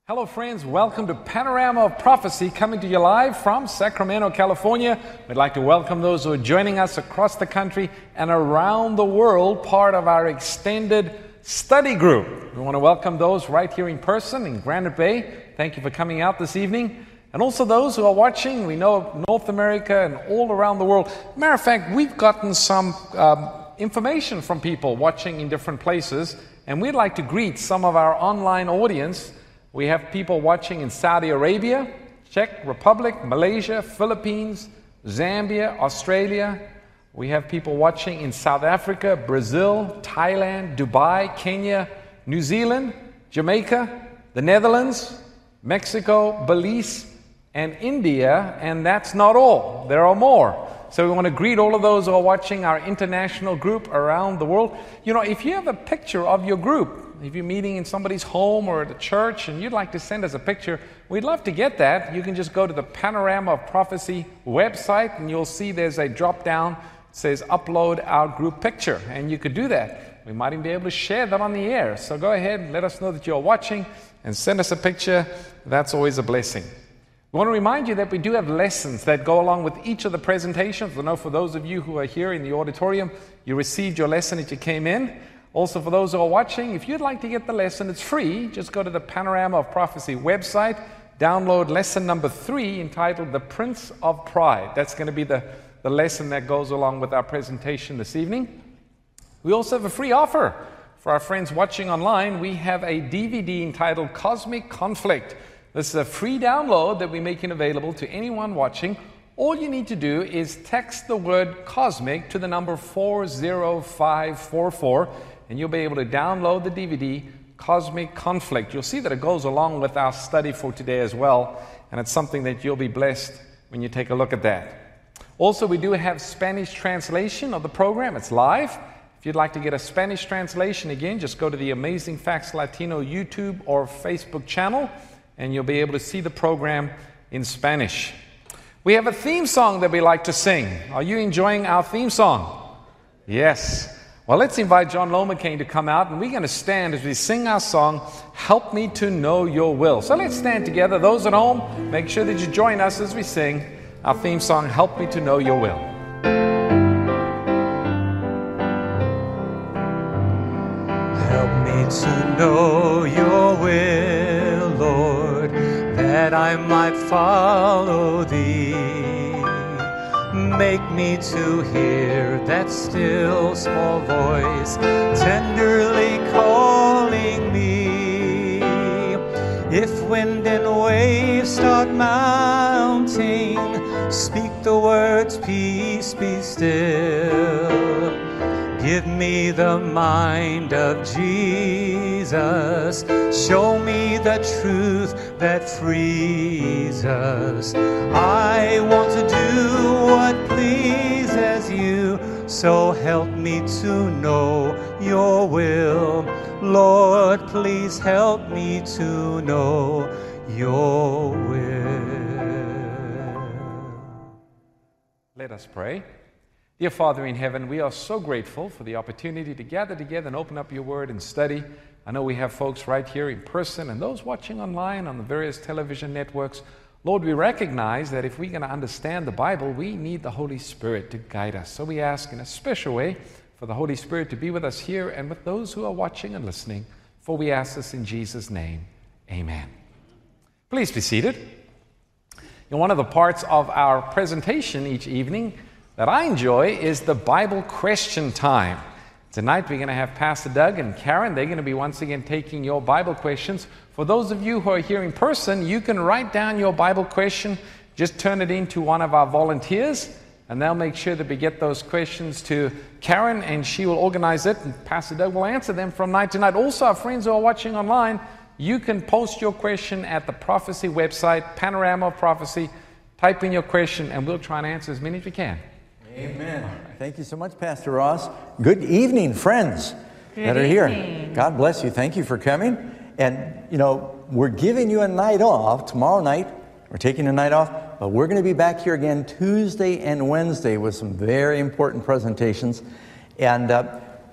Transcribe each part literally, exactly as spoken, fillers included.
Hello friends, welcome to Panorama of Prophecy, coming to you live from Sacramento, California. We'd like to welcome those who are joining us across the country and around the world, part of our extended study group. We want to welcome those right here in person in Granite Bay. Thank you for coming out this evening. And also those who are watching, we know North America and all around the world. Matter of fact, we've gotten some um, information from people watching in different places, and we'd like to greet some of our online audience. We have people watching in Saudi Arabia, Czech Republic, Malaysia, Philippines, Zambia, Australia. We have people watching in South Africa, Brazil, Thailand, Dubai, Kenya, New Zealand, Jamaica, the Netherlands, Mexico, Belize, and India. And that's not all. There are more. So we want to greet all of those who are watching our international group around the world. You know, if you have a picture of your group, if you're meeting in somebody's home or at a church and you'd like to send us a picture, we'd love to get that. You can just go to the Panorama of Prophecy website and you'll see there's a drop down that says upload our group picture, and you could do that. We might even be able to share that on the air. So go ahead and let us know that you're watching and send us a picture. That's always a blessing. We want to remind you that we do have lessons that go along with each of the presentations. I know for those of you who are here in the auditorium, you received your lesson as you came in. Also, for those who are watching, if you'd like to get the lesson, it's free. Just go to the Panorama of Prophecy website, download lesson number three entitled The Prince of Pride. That's going to be the, the lesson that goes along with our presentation this evening. We also have a free offer for our friends watching online. We have a D V D entitled Cosmic Conflict. This is a free download that we're making available to anyone watching. All you need to do is text the word cosmic to the number four zero five four four, and you'll be able to download the D V D, Cosmic Conflict. You'll see that it goes along with our study for today as well, and it's something that you'll be blessed when you take a look at that. Also, we do have Spanish translation of the program. It's live. If you'd like to get a Spanish translation, again, just go to the Amazing Facts Latino YouTube or Facebook channel, and you'll be able to see the program in Spanish. We have a theme song that we like to sing. Are you enjoying our theme song? Yes. Well, let's invite John Lomacaine to come out, and we're going to stand as we sing our song, Help Me to Know Your Will. So let's stand together. Those at home, make sure that you join us as we sing our theme song, Help Me to Know Your Will. Help me to know your will, Lord, that I might follow thee. Make me to hear that still small voice tenderly calling me. If wind and waves start mounting, speak the words, peace be still. Give me the mind of Jesus. Show me the truth that frees us. I want to do what pleases you, so help me to know your will. Lord, please help me to know your will. Let us pray. Dear Father in heaven, we are so grateful for the opportunity to gather together and open up your word and study. I know we have folks right here in person and those watching online on the various television networks. Lord, we recognize that if we're going to understand the Bible, we need the Holy Spirit to guide us. So we ask in a special way for the Holy Spirit to be with us here and with those who are watching and listening. For we ask this in Jesus' name. Amen. Please be seated. In one of the parts of our presentation each evening that I enjoy is the Bible question time. Tonight we're going to have Pastor Doug and Karen. They're going to be once again taking your Bible questions. For those of you who are here in person, you can write down your Bible question. Just turn it in to one of our volunteers, and they'll make sure that we get those questions to Karen, and she will organize it, and Pastor Doug will answer them from night to night. Also, our friends who are watching online, you can post your question at the Prophecy website, Panorama of Prophecy. Type in your question, and we'll try and answer as many as we can. Amen. Thank you so much, Pastor Ross. Good evening, friends Good that are evening. here. God bless you. Thank you for coming. And, you know, we're giving you a night off tomorrow night. We're taking a night off, but we're going to be back here again Tuesday and Wednesday with some very important presentations. And uh,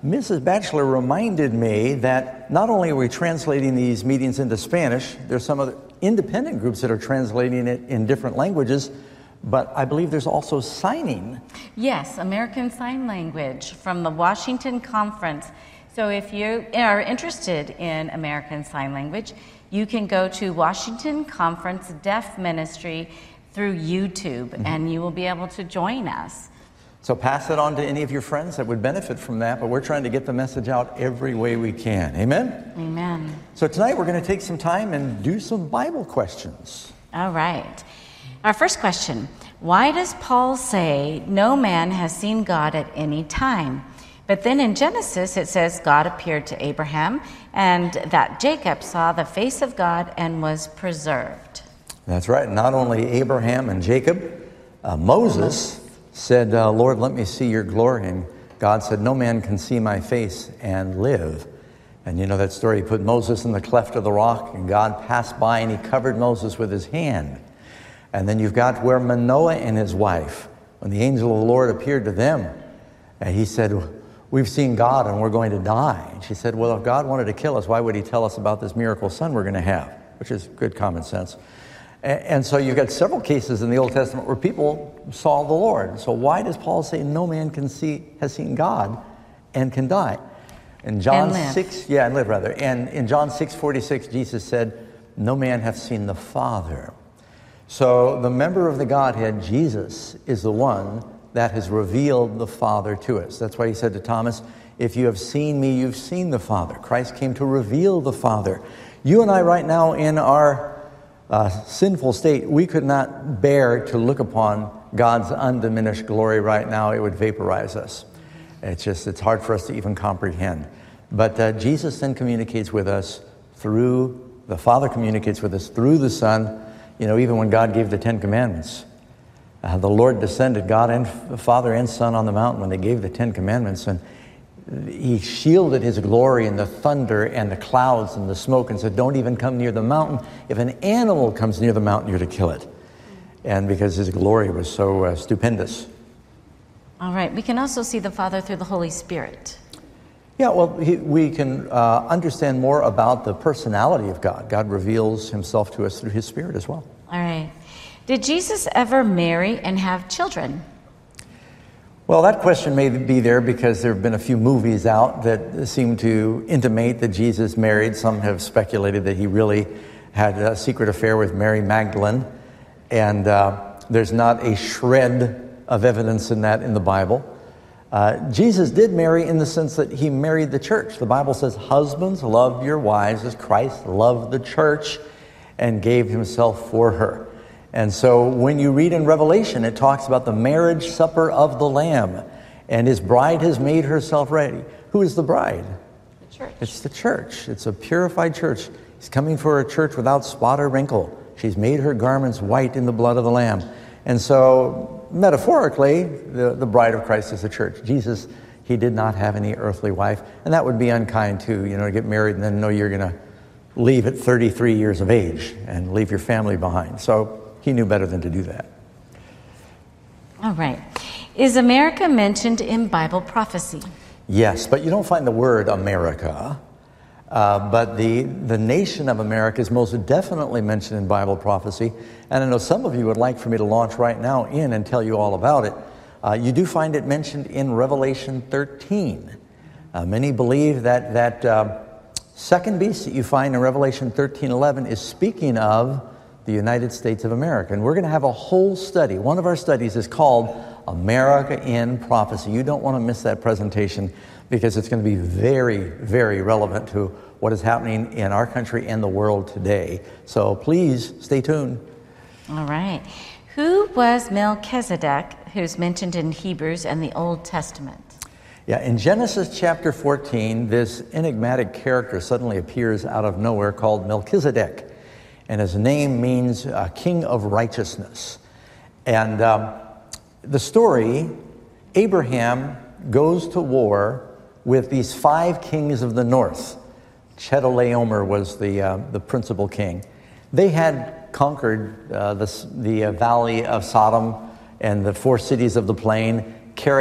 Missus Batchelor reminded me that not only are we translating these meetings into Spanish, there's some other independent groups that are translating it in different languages, but I believe there's also signing. Yes, American Sign Language from the Washington Conference. So if you are interested in American Sign Language, you can go to Washington Conference Deaf Ministry through YouTube, mm-hmm. and you will be able to join us. So pass it on to any of your friends that would benefit from that, but we're trying to get the message out every way we can. Amen? Amen. So tonight we're going to take some time and do some Bible questions. All right. Our first question, why does Paul say no man has seen God at any time? But then in Genesis it says God appeared to Abraham and that Jacob saw the face of God and was preserved. That's right. Not only Abraham and Jacob, uh, Moses said, uh, Lord, let me see your glory. And God said, no man can see my face and live. And you know that story, he put Moses in the cleft of the rock, and God passed by and he covered Moses with his hand. And then you've got where Manoah and his wife, when the angel of the Lord appeared to them, and he said, we've seen God and we're going to die. And she said, well, if God wanted to kill us, why would he tell us about this miracle son we're going to have? Which is good common sense. And so you've got several cases in the Old Testament where people saw the Lord. So why does Paul say no man can see has seen God and can die? In John six, yeah, and live rather. And in John six forty-six, Jesus said, no man hath seen the Father. So the member of the Godhead, Jesus, is the one that has revealed the Father to us. That's why he said to Thomas, if you have seen me, you've seen the Father. Christ came to reveal the Father. You and I right now in our Uh, sinful state, we could not bear to look upon God's undiminished glory right now. It would vaporize us. It's just, it's hard for us to even comprehend. But uh, Jesus then communicates with us through, the Father communicates with us through the Son. You know, even when God gave the Ten Commandments, uh, the Lord descended, God and the Father and Son on the mountain when they gave the Ten Commandments, and he shielded his glory in the thunder and the clouds and the smoke and said, don't even come near the mountain. If an animal comes near the mountain, you're to kill it. And because his glory was so uh, stupendous. All right. We can also see the Father through the Holy Spirit. Yeah, well, he, we can uh, understand more about the personality of God. God reveals himself to us through his Spirit as well. All right. Did Jesus ever marry and have children? Well, that question may be there because there have been a few movies out that seem to intimate that Jesus married. Some have speculated that he really had a secret affair with Mary Magdalene. And uh, there's not a shred of evidence in that in the Bible. Uh, Jesus did marry in the sense that he married the church. The Bible says, husbands, love your wives as Christ loved the church and gave himself for her. And so when you read in Revelation, it talks about the marriage supper of the Lamb, and his bride has made herself ready. Who is the bride? The church. It's the church. It's a purified church. He's coming for a church without spot or wrinkle. She's made her garments white in the blood of the Lamb. And so metaphorically, the, the bride of Christ is the church. Jesus, he did not have any earthly wife, and that would be unkind too, you know, to get married and then know you're going to leave at thirty-three years of age and leave your family behind. So he knew better than to do that. All right. Is America mentioned in Bible prophecy? Yes, but you don't find the word America. Uh, but the, the nation of America is most definitely mentioned in Bible prophecy. And I know some of you would like for me to launch right now in and tell you all about it. Uh, you do find it mentioned in Revelation thirteen. Uh, many believe that that uh, second beast that you find in Revelation thirteen eleven is speaking of the United States of America. And we're going to have a whole study. One of our studies is called America in Prophecy. You don't want to miss that presentation because it's going to be very, very relevant to what is happening in our country and the world today. So please stay tuned. All right. Who was Melchizedek, who's mentioned in Hebrews and the Old Testament? Yeah, in Genesis chapter fourteen, this enigmatic character suddenly appears out of nowhere called Melchizedek. And his name means uh, King of Righteousness. And um, the story, Abraham goes to war with these five kings of the north. Chedorlaomer was the, uh, the principal king. They had conquered uh, the, the uh, valley of Sodom and the four cities of the plain, carried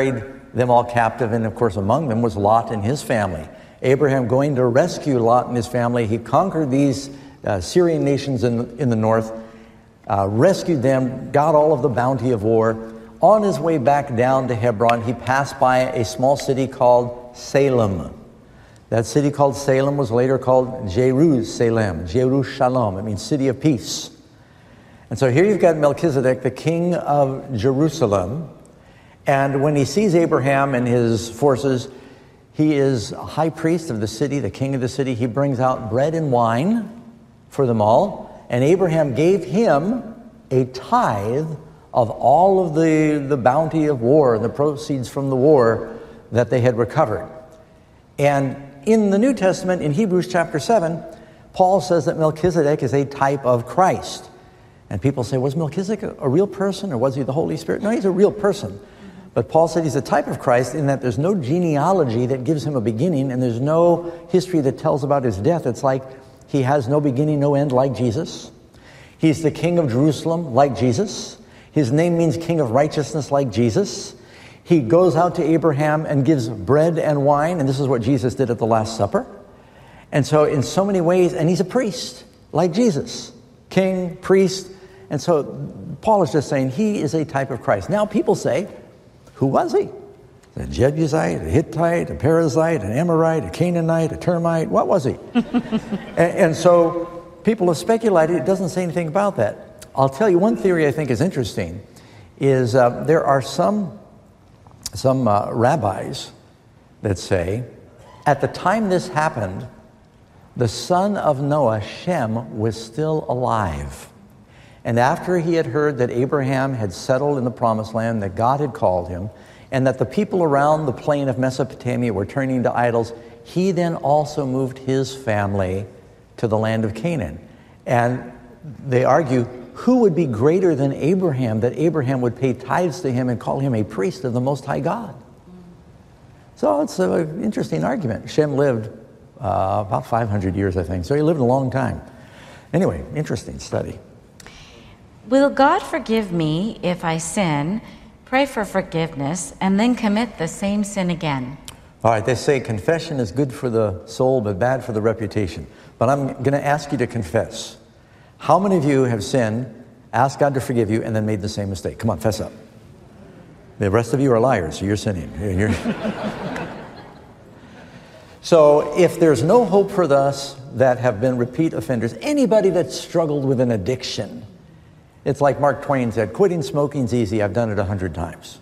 them all captive, and of course among them was Lot and his family. Abraham going to rescue Lot and his family. He conquered these uh, Syrian nations in, in the north, uh, rescued them, got all of the bounty of war. On his way back down to Hebron, he passed by a small city called Salem. That city called Salem was later called Jerusalem, Jerusalem. It means city of peace. And so here you've got Melchizedek, the king of Jerusalem. And when he sees Abraham and his forces, he is a high priest of the city, the king of the city. He brings out bread and wine for them all. And Abraham gave him a tithe of all of the, the bounty of war, the proceeds from the war that they had recovered. And in the New Testament, in Hebrews chapter seven, Paul says that Melchizedek is a type of Christ. And people say, was Melchizedek a real person or was he the Holy Spirit? No, he's a real person. But Paul said he's a type of Christ in that there's no genealogy that gives him a beginning and there's no history that tells about his death. It's like he has no beginning, no end like Jesus. He's the king of Jerusalem like Jesus. His name means king of righteousness like Jesus. He goes out to Abraham and gives bread and wine, and this is what Jesus did at the Last Supper. And so in so many ways, and he's a priest like Jesus, king, priest. And so Paul is just saying he is a type of Christ. Now people say, who was he? A Jebusite, a Hittite, a Perizzite, an Amorite, a Canaanite, a Termite? What was he? and, and so people have speculated. It doesn't say anything about that. I'll tell you one theory I think is interesting is uh, there are some, some uh, rabbis that say at the time this happened, the son of Noah, Shem, was still alive. And after he had heard that Abraham had settled in the promised land, that God had called him, and that the people around the plain of Mesopotamia were turning to idols, he then also moved his family to the land of Canaan. And they argue, who would be greater than Abraham, that Abraham would pay tithes to him and call him a priest of the Most High God? So it's an interesting argument. Shem lived uh, about five hundred years, I think. So he lived a long time. Anyway, interesting study. Will God forgive me if I sin, pray for forgiveness, and then commit the same sin again? All right, they say confession is good for the soul, but bad for the reputation. But I'm going to ask you to confess. How many of you have sinned, asked God to forgive you, and then made the same mistake? Come on, fess up. The rest of you are liars, so you're sinning. You're... So if there's no hope for us that have been repeat offenders, anybody that's struggled with an addiction, it's like Mark Twain said, quitting smoking's easy, I've done it a hundred times.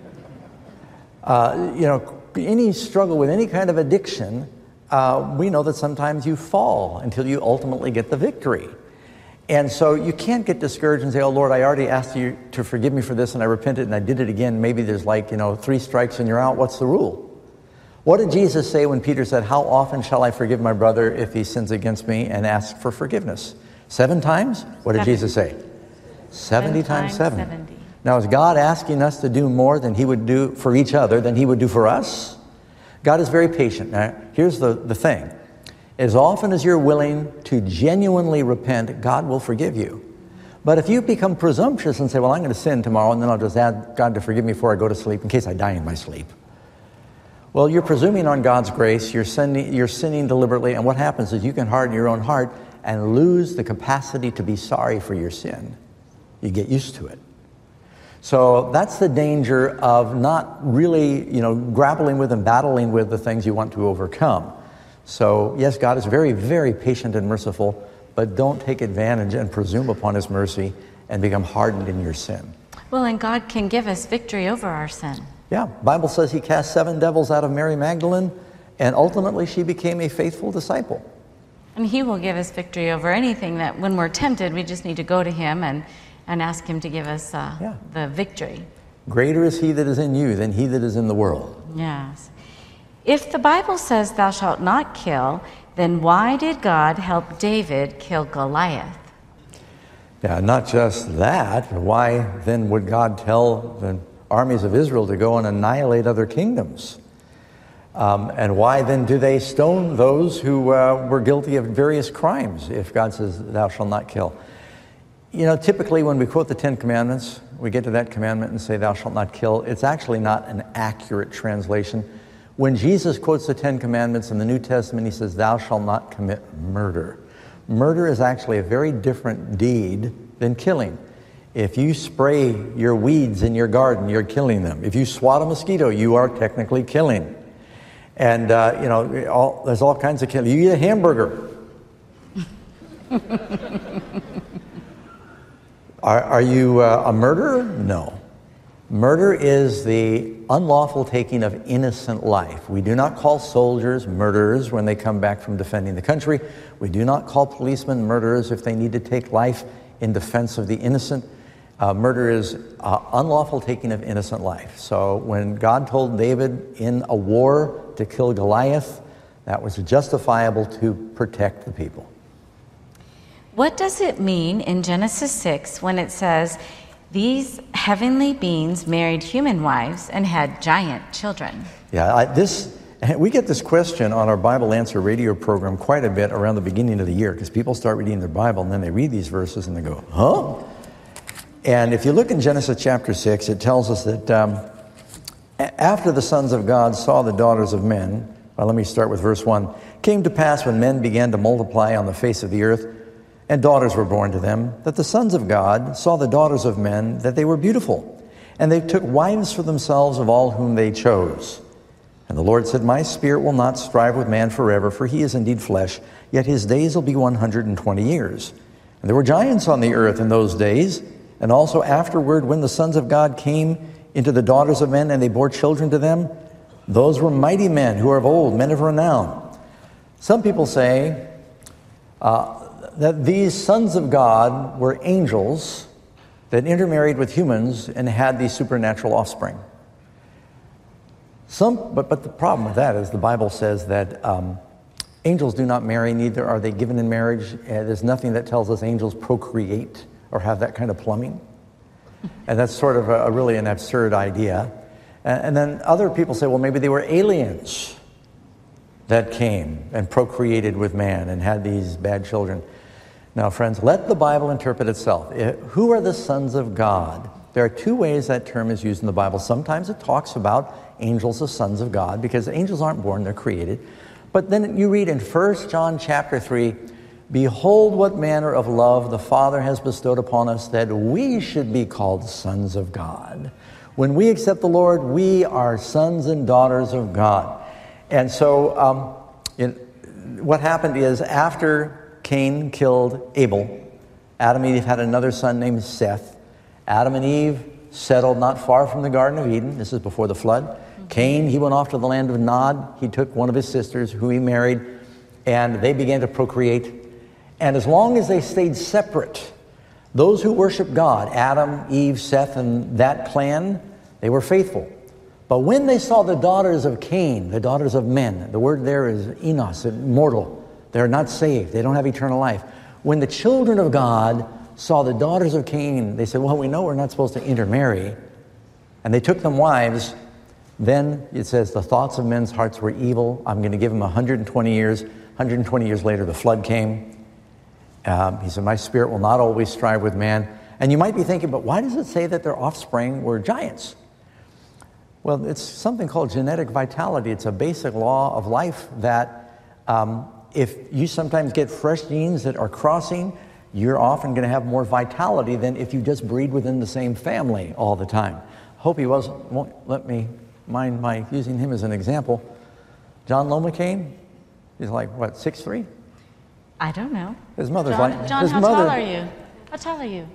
Uh, you know, any struggle with any kind of addiction, uh, we know that sometimes you fall until you ultimately get the victory. And so you can't get discouraged and say, oh Lord, I already asked you to forgive me for this and I repented and I did it again. Maybe there's like, you know, three strikes and you're out. What's the rule? What did Jesus say when Peter said, how often shall I forgive my brother if he sins against me, and ask for forgiveness? Seven times? What did Seven. Jesus say? seventy times seven. seventy. Now, is God asking us to do more than he would do for each other than he would do for us? God is very patient. Now, here's the, the thing. As often as you're willing to genuinely repent, God will forgive you. But if you become presumptuous and say, well, I'm going to sin tomorrow, and then I'll just ask God to forgive me before I go to sleep in case I die in my sleep. Well, you're presuming on God's grace, you're sinning, you're sinning deliberately, and what happens is you can harden your own heart and lose the capacity to be sorry for your sin. You get used to it. So that's the danger of not really, you know, grappling with and battling with the things you want to overcome. So yes, God is very, very patient and merciful, but don't take advantage and presume upon his mercy and become hardened in your sin. Well, and God can give us victory over our sin. Yeah, Bible says he cast seven devils out of Mary Magdalene, and ultimately she became a faithful disciple. And he will give us victory over anything that when we're tempted, we just need to go to him and and ask him to give us uh, yeah. the victory. Greater is he that is in you than he that is in the world. Yes. If the Bible says thou shalt not kill, then why did God help David kill Goliath? Yeah, not just that. Why then would God tell the armies of Israel to go and annihilate other kingdoms? Um, and why then do they stone those who uh, were guilty of various crimes if God says thou shalt not kill? You know, typically when we quote the Ten Commandments, we get to that commandment and say, thou shalt not kill. It's actually not an accurate translation. When Jesus quotes the Ten Commandments in the New Testament, he says, thou shalt not commit murder. Murder is actually a very different deed than killing. If you spray your weeds in your garden, you're killing them. If you swat a mosquito, you are technically killing. And, uh, you know, all, there's all kinds of killing. You eat a hamburger. are, are you uh, a murderer? No. Murder is the unlawful taking of innocent life. We do not call soldiers murderers when they come back from defending the country. We do not call policemen murderers if they need to take life in defense of the innocent. Uh, murder is uh, unlawful taking of innocent life. So when God told David in a war to kill Goliath, that was justifiable to protect the people. What does it mean in Genesis six when it says, these heavenly beings married human wives and had giant children? Yeah, I, this we get this question on our Bible Answer radio program quite a bit around the beginning of the year, because people start reading their Bible and then they read these verses and they go, huh? And if you look in Genesis chapter six, it tells us that um, after the sons of God saw the daughters of men, well, let me start with verse one, came to pass when men began to multiply on the face of the earth, and daughters were born to them, that the sons of God saw the daughters of men, that they were beautiful. And they took wives for themselves of all whom they chose. And the Lord said, my spirit will not strive with man forever, for he is indeed flesh, yet his days will be one hundred twenty years. And there were giants on the earth in those days, and also afterward when the sons of God came into the daughters of men, and they bore children to them, those were mighty men who are of old, men of renown. Some people say, uh, that these sons of God were angels that intermarried with humans and had these supernatural offspring. Some, but, but the problem with that is the Bible says that um, angels do not marry, neither are they given in marriage. Uh, there's nothing that tells us angels procreate or have that kind of plumbing. And that's sort of a, a really an absurd idea. And, and then other people say, well, maybe they were aliens that came and procreated with man and had these bad children. Now, friends, let the Bible interpret itself. Who are the sons of God? There are two ways that term is used in the Bible. Sometimes it talks about angels as sons of God, because angels aren't born, they're created. But then you read in First John chapter three, behold what manner of love the Father has bestowed upon us, that we should be called sons of God. When we accept the Lord, we are sons and daughters of God. And so um, it, what happened is, after Cain killed Abel, Adam and Eve had another son named Seth. Adam and Eve settled not far from the Garden of Eden. This is before the flood. Mm-hmm. Cain, he went off to the land of Nod. He took one of his sisters, who he married, and they began to procreate. And as long as they stayed separate, those who worshiped God, Adam, Eve, Seth, and that clan, they were faithful. But when they saw the daughters of Cain, the daughters of men, the word there is enos, mortal, they're not saved. They don't have eternal life. When the children of God saw the daughters of Cain, they said, well, we know we're not supposed to intermarry. And they took them wives. Then it says the thoughts of men's hearts were evil. I'm going to give them one hundred twenty years. one hundred twenty years later, the flood came. Um, he said, my spirit will not always strive with man. And you might be thinking, but why does it say that their offspring were giants? Well, it's something called genetic vitality. It's a basic law of life that um, if you sometimes get fresh genes that are crossing, you're often going to have more vitality than if you just breed within the same family all the time. Hope he wasn't, won't let me mind my using him as an example. John Lomacaine, he's like, what, six three? I don't know. His mother's John, like, John, his how mother, tall are you? How tall are you?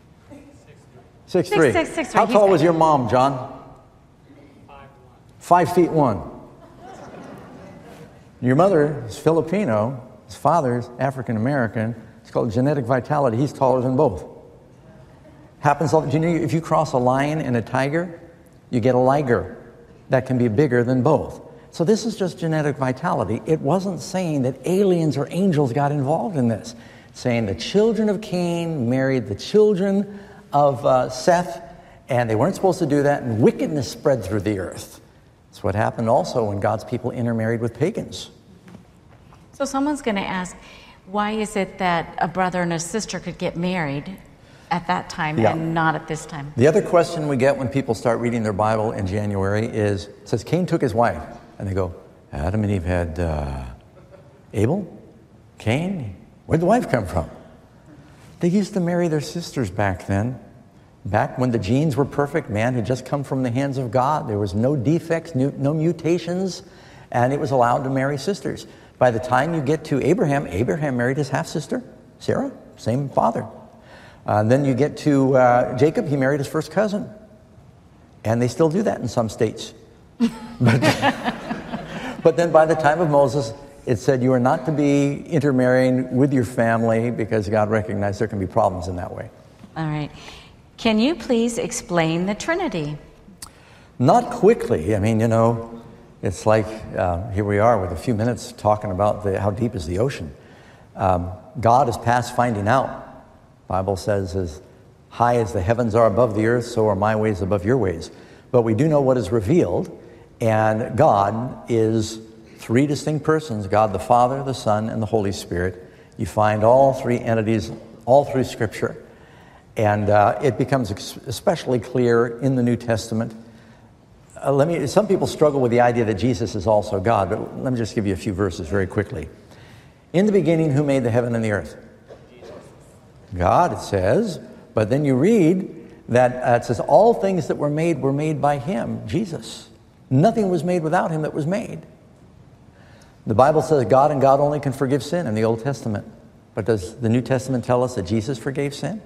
six three. Six, six, six, three. How He's tall got- was your mom, John? Five feet one. Your mother is Filipino. His father's African American. It's called genetic vitality. He's taller than both. Happens all. Do you know if you cross a lion and a tiger, you get a liger that can be bigger than both. So this is just genetic vitality. It wasn't saying that aliens or angels got involved in this. It's saying the children of Cain married the children of uh, Seth, and they weren't supposed to do that, and wickedness spread through the earth. That's what happened also when God's people intermarried with pagans. So someone's going to ask, why is it that a brother and a sister could get married, at that time Yeah. and not at this time. The other question we get when people start reading their Bible in January is, it says Cain took his wife. And they go, Adam and Eve had uh, Abel? Cain? Where'd the wife come from? They used to marry their sisters back then. Back when the genes were perfect, man had just come from the hands of God. There was no defects, no, no mutations, and it was allowed to marry sisters. By the time you get to Abraham, Abraham married his half-sister, Sarah, same father. Uh, then you get to uh, Jacob, he married his first cousin. And they still do that in some states. but, but then by the time of Moses, it said you are not to be intermarrying with your family because God recognized there can be problems in that way. All right. Can you please explain the Trinity? Not quickly. I mean, you know, it's like uh, here we are with a few minutes talking about the, how deep is the ocean. Um, God is past finding out. Bible says, as high as the heavens are above the earth, so are my ways above your ways. But we do know what is revealed, and God is three distinct persons, God the Father, the Son, and the Holy Spirit. You find all three entities all through Scripture. And uh, it becomes especially clear in the New Testament. Uh, let me. Some people struggle with the idea that Jesus is also God, but let me just give you a few verses very quickly. In the beginning, who made the heaven and the earth? God, it says, but then you read that uh, it says all things that were made were made by Him, Jesus. Nothing was made without Him that was made. The Bible says God and God only can forgive sin in the Old Testament. But does the New Testament tell us that Jesus forgave sin?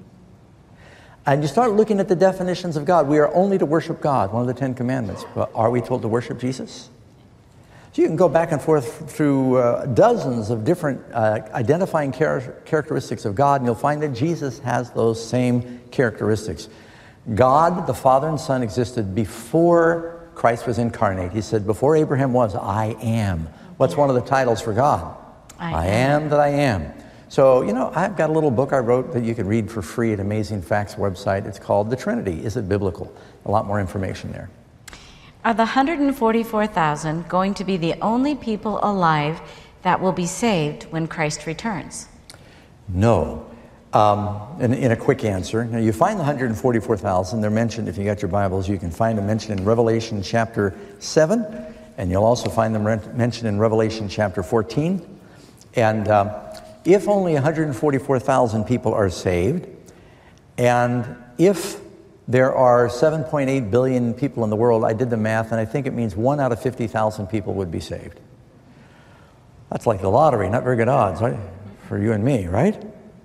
And you start looking at the definitions of God. We are only to worship God, one of the Ten Commandments. But are we told to worship Jesus? So you can go back and forth through uh, dozens of different uh, identifying char- characteristics of God, and you'll find that Jesus has those same characteristics. God, the Father and Son, existed before Christ was incarnate. He said, before Abraham was, I am. What's one of the titles for God? I, I am. am that I am. So, you know, I've got a little book I wrote that you can read for free at Amazing Facts website. It's called The Trinity. Is it biblical? A lot more information there. Are the one hundred forty-four thousand going to be the only people alive that will be saved when Christ returns? No. Um, in, in a quick answer, now you find the one hundred forty-four thousand. They're mentioned, if you got your Bibles, you can find them mentioned in Revelation chapter seven, and you'll also find them re- mentioned in Revelation chapter fourteen. And uh, if only one hundred forty-four thousand people are saved, and if there are seven point eight billion people in the world, I did the math, and I think it means one out of fifty thousand people would be saved. That's like the lottery, not very good odds, right? For you and me, right?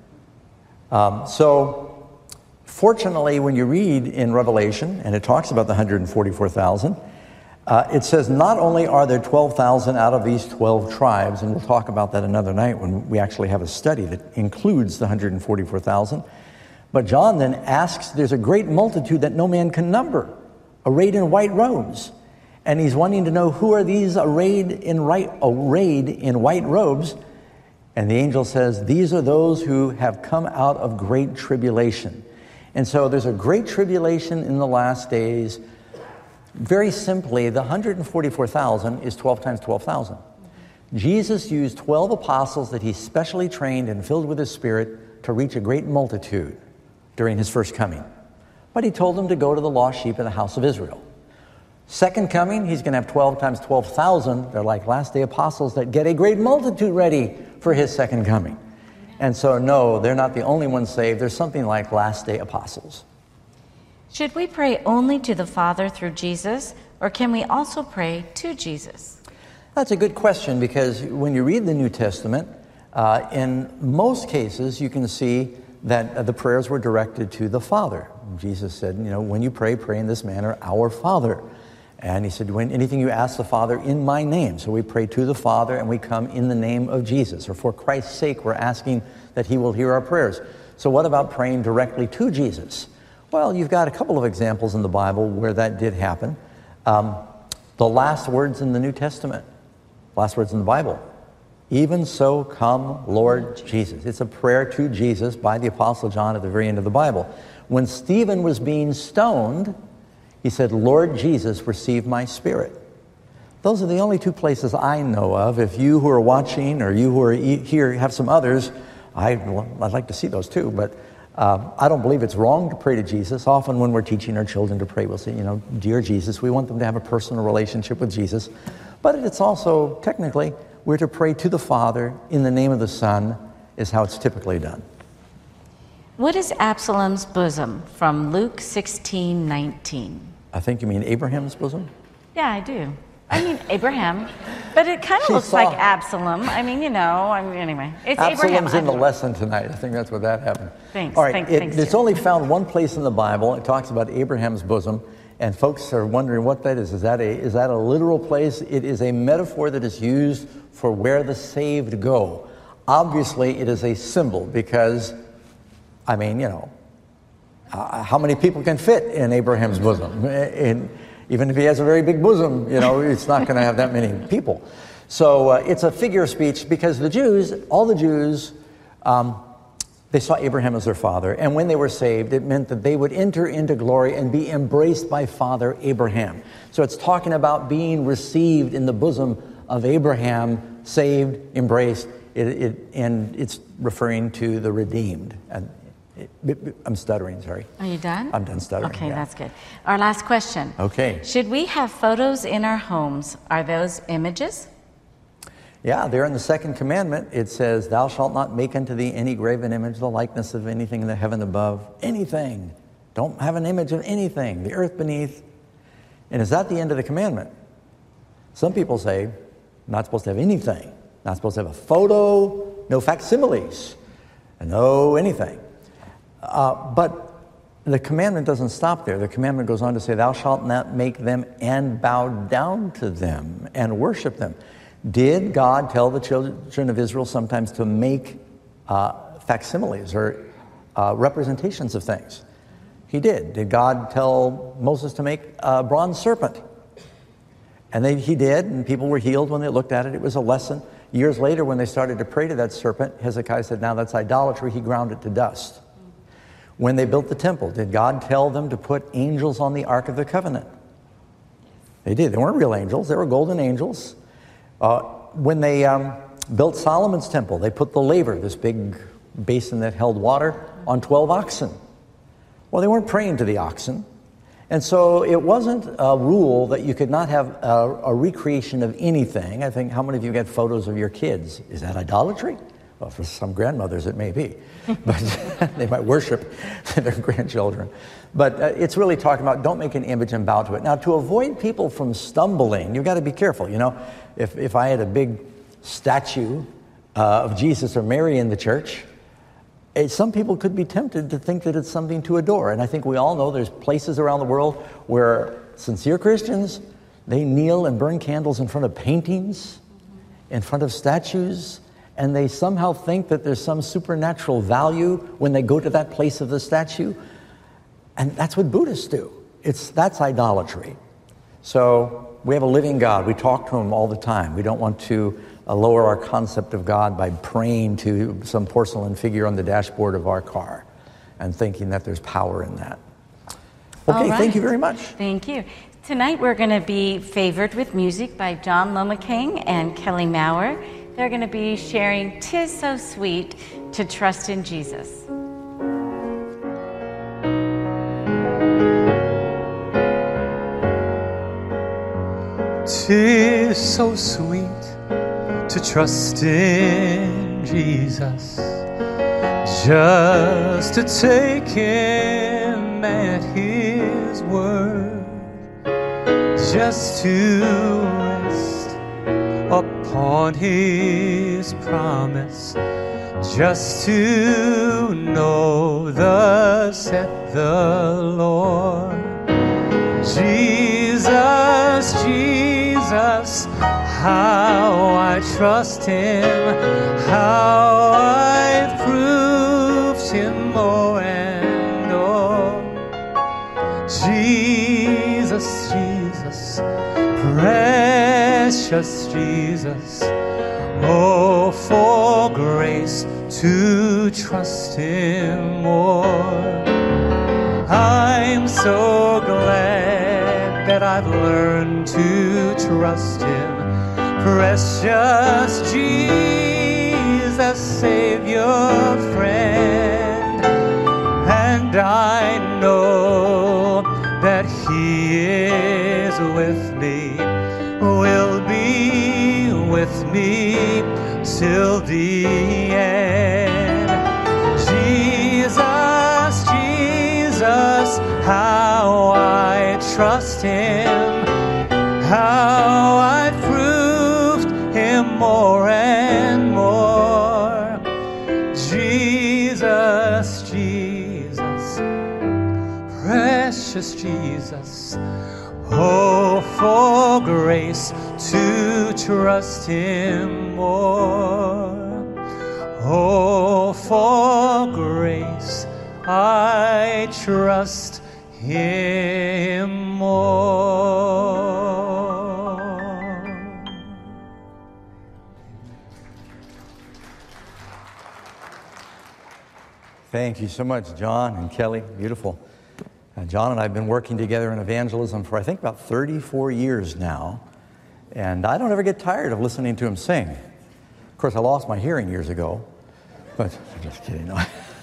Um, so, fortunately, when you read in Revelation, and it talks about the one hundred forty-four thousand, uh, it says not only are there twelve thousand out of these twelve tribes, and we'll talk about that another night when we actually have a study that includes the one hundred forty-four thousand, but John then asks, there's a great multitude that no man can number, arrayed in white robes. And he's wanting to know, who are these arrayed in, right, arrayed in white robes? And the angel says, these are those who have come out of great tribulation. And so there's a great tribulation in the last days. Very simply, the one hundred forty-four thousand is twelve times twelve thousand. Jesus used twelve apostles that he specially trained and filled with his Spirit to reach a great multitude during his first coming. But he told them to go to the lost sheep of the house of Israel. Second coming, he's going to have twelve times twelve thousand. They're like last day apostles that get a great multitude ready for his second coming. And so, no, they're not the only ones saved. There's something like last day apostles. Should we pray only to the Father through Jesus, or can we also pray to Jesus? That's a good question, because when you read the New Testament, uh, in most cases you can see that uh, the prayers were directed to the Father. Jesus said, you know, when you pray, pray in this manner, our Father. And he said, when anything you ask the Father in my name. So we pray to the Father and we come in the name of Jesus. Or for Christ's sake, we're asking that he will hear our prayers. So what about praying directly to Jesus? Well, you've got a couple of examples in the Bible where that did happen. Um, the last words in the New Testament, last words in the Bible. Even so come, Lord Jesus. It's a prayer to Jesus by the Apostle John at the very end of the Bible. When Stephen was being stoned, he said, Lord Jesus, receive my spirit. Those are the only two places I know of. If you who are watching or you who are here have some others, I, well, I'd like to see those too, but uh, I don't believe it's wrong to pray to Jesus. Often when we're teaching our children to pray, we'll say, you know, dear Jesus, we want them to have a personal relationship with Jesus. But it's also, technically, we're to pray to the Father in the name of the Son, is how it's typically done. What is Absalom's bosom from Luke sixteen nineteen? I think you mean Abraham's bosom? Yeah, I do. I mean Abraham, but it kind of She looks saw- like Absalom. I mean, you know, I mean, anyway. It's Abraham. Absalom's in the I- lesson tonight. I think that's where that happened. Thanks, All right, thanks, it- thanks, it's Jim. only found one place in the Bible. It talks about Abraham's bosom, and folks are wondering what that is. Is that a, is that a literal place? It is a metaphor that is used for where the saved go. Obviously, it is a symbol because, I mean, you know, uh, how many people can fit in Abraham's bosom? In, even if he has a very big bosom, you know, it's not going to have that many people. So uh, it's a figure of speech because the Jews, all the Jews, um, they saw Abraham as their father. And when they were saved, it meant that they would enter into glory and be embraced by Father Abraham. So it's talking about being received in the bosom of Abraham, saved, embraced, it, it, and it's referring to the redeemed. And it, I'm stuttering, sorry. Are you done? I'm done stuttering. Okay, yeah. that's good. Our last question. Okay. Should we have photos in our homes? Are those images? Yeah, there in the second commandment, it says, thou shalt not make unto thee any graven image, the likeness of anything in the heaven above. Anything. Don't have an image of anything, the earth beneath. And is that the end of the commandment? Some people say, not supposed to have anything. Not supposed to have a photo, no facsimiles, and no anything. Uh, but the commandment doesn't stop there. The commandment goes on to say, thou shalt not make them and bow down to them and worship them. Did God tell the children of Israel sometimes to make uh, facsimiles or uh, representations of things? He did. Did God tell Moses to make a bronze serpent? And they, he did, and people were healed when they looked at it. It was a lesson. Years later, when they started to pray to that serpent, Hezekiah said, now that's idolatry. He ground it to dust. When they built the temple, did God tell them to put angels on the Ark of the Covenant? They did. They weren't real angels. They were golden angels. Uh, when they um, built Solomon's temple, they put the laver, this big basin that held water, on twelve oxen. Well, they weren't praying to the oxen. And so it wasn't a rule that you could not have a, a recreation of anything. I think, how many of you get photos of your kids? Is that idolatry? Well, for some grandmothers it may be, but they might worship their grandchildren. But uh, it's really talking about don't make an image and bow to it. Now, to avoid people from stumbling, you've got to be careful. You know, if, if I had a big statue uh, of Jesus or Mary in the church, it, some people could be tempted to think that it's something to adore. And I think we all know there's places around the world where sincere Christians, they kneel and burn candles in front of paintings, in front of statues, and they somehow think that there's some supernatural value when they go to that place of the statue. And that's what Buddhists do. It's, that's idolatry. So we have a living God. We talk to him all the time. We don't want to uh, lower our concept of God by praying to some porcelain figure on the dashboard of our car and thinking that there's power in that. Okay, All right. Thank you very much. Thank you. Tonight we're going to be favored with music by John Lomaking and Kelly Maurer. They're going to be sharing "'Tis So Sweet to Trust in Jesus." "'Tis so sweet to trust in Jesus, just to take him at his word, just to rest upon his promise, just to know thus saith the Lord. Jesus, Jesus, how I trust him, how I've proved him o'er and o'er. Jesus, Jesus, precious Jesus, oh, for grace to trust him more. I'm so glad that I've learned to trust him. Precious Jesus, Savior a friend, and I know that He is with me, will be with me till the end. Jesus, Jesus, how I trust Him, how I proved Him more and more. Jesus, Jesus, precious Jesus, oh, for grace to trust Him more. Oh, for grace I trust Him more. Thank you so much, John and Kelly. Beautiful. Uh, John and I have been working together in evangelism for, I think, about thirty-four years now. And I don't ever get tired of listening to him sing. Of course, I lost my hearing years ago. But I'm just kidding. No.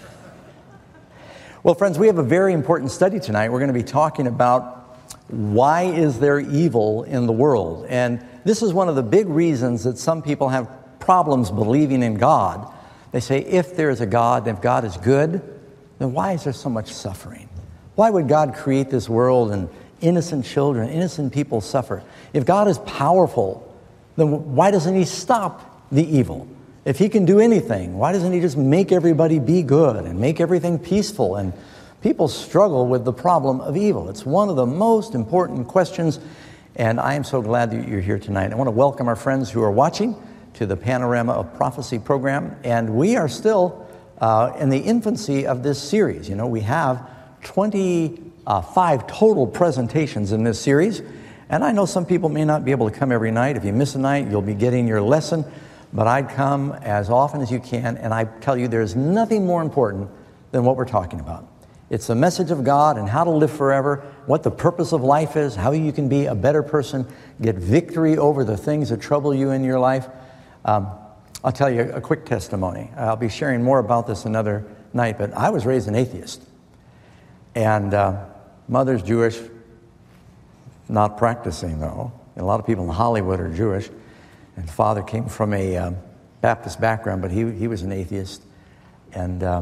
Well, friends, we have a very important study tonight. We're going to be talking about why is there evil in the world. And this is one of the big reasons that some people have problems believing in God. They say, if there is a God, if God is good, then why is there so much suffering? Why would God create this world and innocent children, innocent people suffer? If God is powerful, then why doesn't He stop the evil? If He can do anything, why doesn't He just make everybody be good and make everything peaceful? And people struggle with the problem of evil. It's one of the most important questions, and I am so glad that you're here tonight. I want to welcome our friends who are watching to the Panorama of Prophecy program, and we are still uh, in the infancy of this series. You know, we have twenty-five total presentations in this series, and I know some people may not be able to come every night. If you miss a night, you'll be getting your lesson. But I'd come as often as you can, and I tell you there's nothing more important than what we're talking about. It's the message of God and how to live forever, what the purpose of life is, how you can be a better person, get victory over the things that trouble you in your life. Um, I'll tell you a quick testimony. I'll be sharing more about this another night, but I was raised an atheist. And uh, mother's Jewish, not practicing though. And a lot of people in Hollywood are Jewish. And father came from a um, Baptist background, but he he was an atheist. And uh,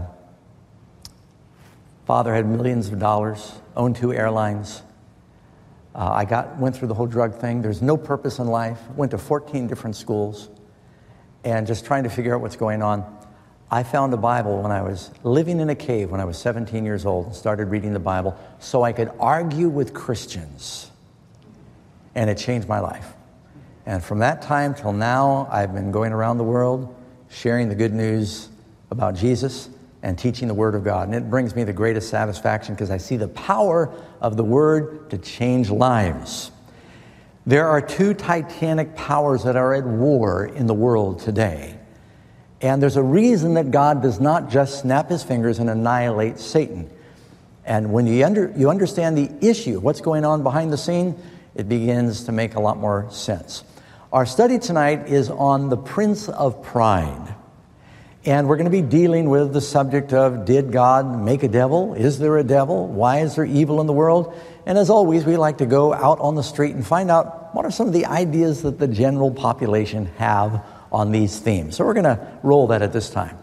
father had millions of dollars, owned two airlines. Uh, I got went through the whole drug thing. There's no purpose in life. Went to fourteen different schools, and just trying to figure out what's going on. I found a Bible when I was living in a cave when I was seventeen years old and started reading the Bible so I could argue with Christians. And it changed my life. And from that time till now, I've been going around the world, sharing the good news about Jesus and teaching the Word of God. And it brings me the greatest satisfaction because I see the power of the Word to change lives. There are two titanic powers that are at war in the world today. And there's a reason that God does not just snap His fingers and annihilate Satan. And when you, under, you understand the issue, what's going on behind the scene, it begins to make a lot more sense. Our study tonight is on the Prince of Pride. And we're going to be dealing with the subject of, did God make a devil? Is there a devil? Why is there evil in the world? And as always, we like to go out on the street and find out what are some of the ideas that the general population have on these themes. So we're going to roll that at this time.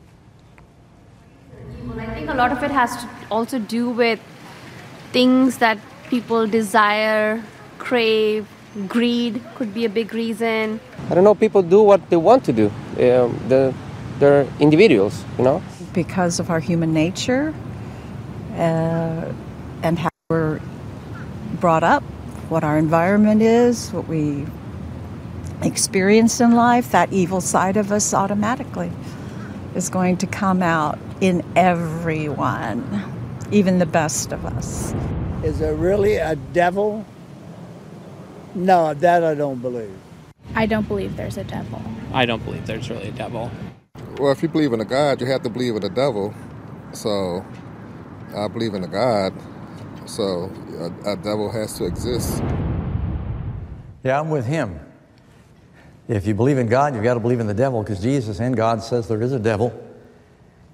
Well, I think a lot of it has to also do with things that people desire, crave. Greed could be a big reason. I don't know, people do what they want to do. Um, the, they're individuals, you know. Because of our human nature uh, and how we're brought up, what our environment is, what we experience in life, that evil side of us automatically is going to come out in everyone, even the best of us. Is there really a devil? No, that I don't believe. I don't believe there's a devil. I don't believe there's really a devil. Well, if you believe in a God, you have to believe in a devil. So, I believe in a God. So, a, a devil has to exist. Yeah, I'm with him. If you believe in God, you've got to believe in the devil, because Jesus and God says there is a devil.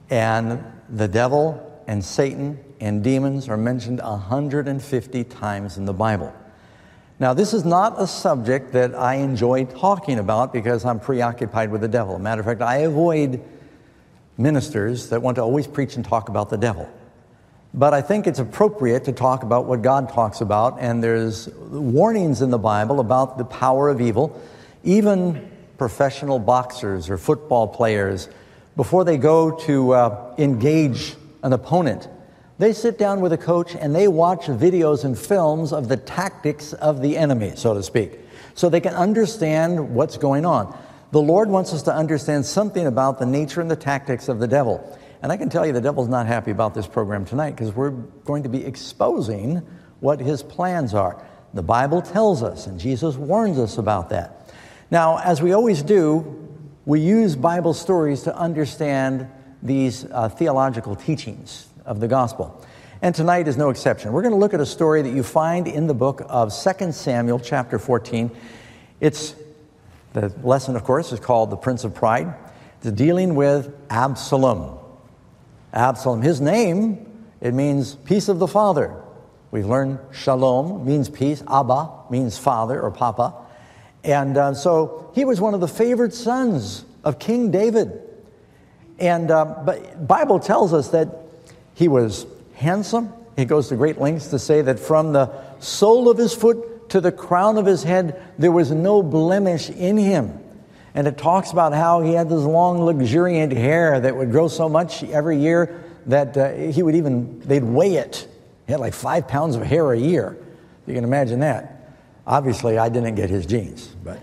And the devil and Satan and demons are mentioned one hundred fifty times in the Bible. Now, this is not a subject that I enjoy talking about because I'm preoccupied with the devil. Matter of fact, I avoid ministers that want to always preach and talk about the devil. But I think it's appropriate to talk about what God talks about, and there's warnings in the Bible about the power of evil. Even professional boxers or football players, before they go to uh, engage an opponent, they sit down with a coach and they watch videos and films of the tactics of the enemy, so to speak, so they can understand what's going on. The Lord wants us to understand something about the nature and the tactics of the devil. And I can tell you the devil's not happy about this program tonight because we're going to be exposing what his plans are. The Bible tells us, and Jesus warns us about that. Now, as we always do, we use Bible stories to understand these uh, theological teachings of the gospel. And tonight is no exception. We're going to look at a story that you find in the book of Second Samuel chapter fourteen. It's, the lesson, of course, is called The Prince of Pride. It's dealing with Absalom. Absalom, his name, it means peace of the father. We've learned shalom means peace. Abba means father or papa. And uh, so he was one of the favored sons of King David. And uh, but Bible tells us that he was handsome. He goes to great lengths to say that from the sole of his foot to the crown of his head, there was no blemish in him. And it talks about how he had this long, luxuriant hair that would grow so much every year that uh, he would even, they'd weigh it. He had like five pounds of hair a year. You can imagine that. Obviously, I didn't get his genes, but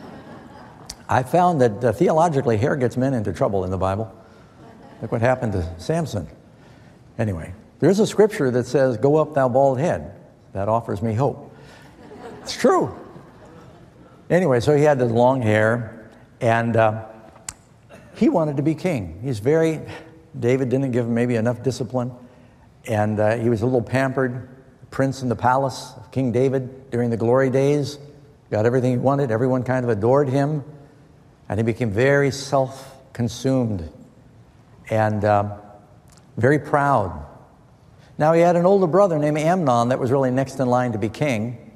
I found that uh, theologically, hair gets men into trouble in the Bible. Look what happened to Samson. Anyway, there's a scripture that says, "Go up, thou bald head." That offers me hope. It's true. Anyway, so he had this long hair, and uh, he wanted to be king. He's very, David didn't give him maybe enough discipline, and uh, he was a little pampered prince in the palace of King David during the glory days. Got everything he wanted. Everyone kind of adored him, and he became very self-consumed and uh, very proud. Now, he had an older brother named Amnon that was really next in line to be king.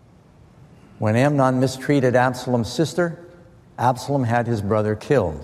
When Amnon mistreated Absalom's sister, Absalom had his brother killed.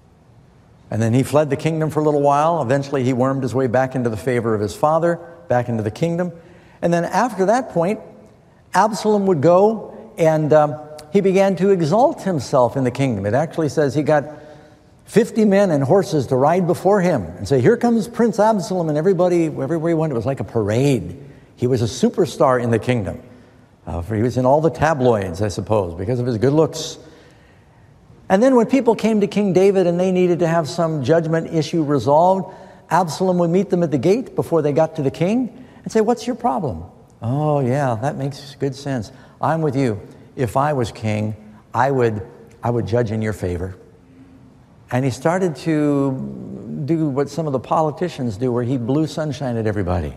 And then he fled the kingdom for a little while. Eventually, he wormed his way back into the favor of his father, back into the kingdom. And then after that point, Absalom would go and um, he began to exalt himself in the kingdom. It actually says he got fifty men and horses to ride before him and say, "Here comes Prince Absalom," and everybody, everywhere he went, it was like a parade. He was a superstar in the kingdom. Uh, for he was in all the tabloids, I suppose, because of his good looks. And then when people came to King David and they needed to have some judgment issue resolved, Absalom would meet them at the gate before they got to the king and say, "What's your problem?" "Oh, yeah, that makes good sense. I'm with you. If I was king, I would, I would judge in your favor." And he started to do what some of the politicians do, where he blew sunshine at everybody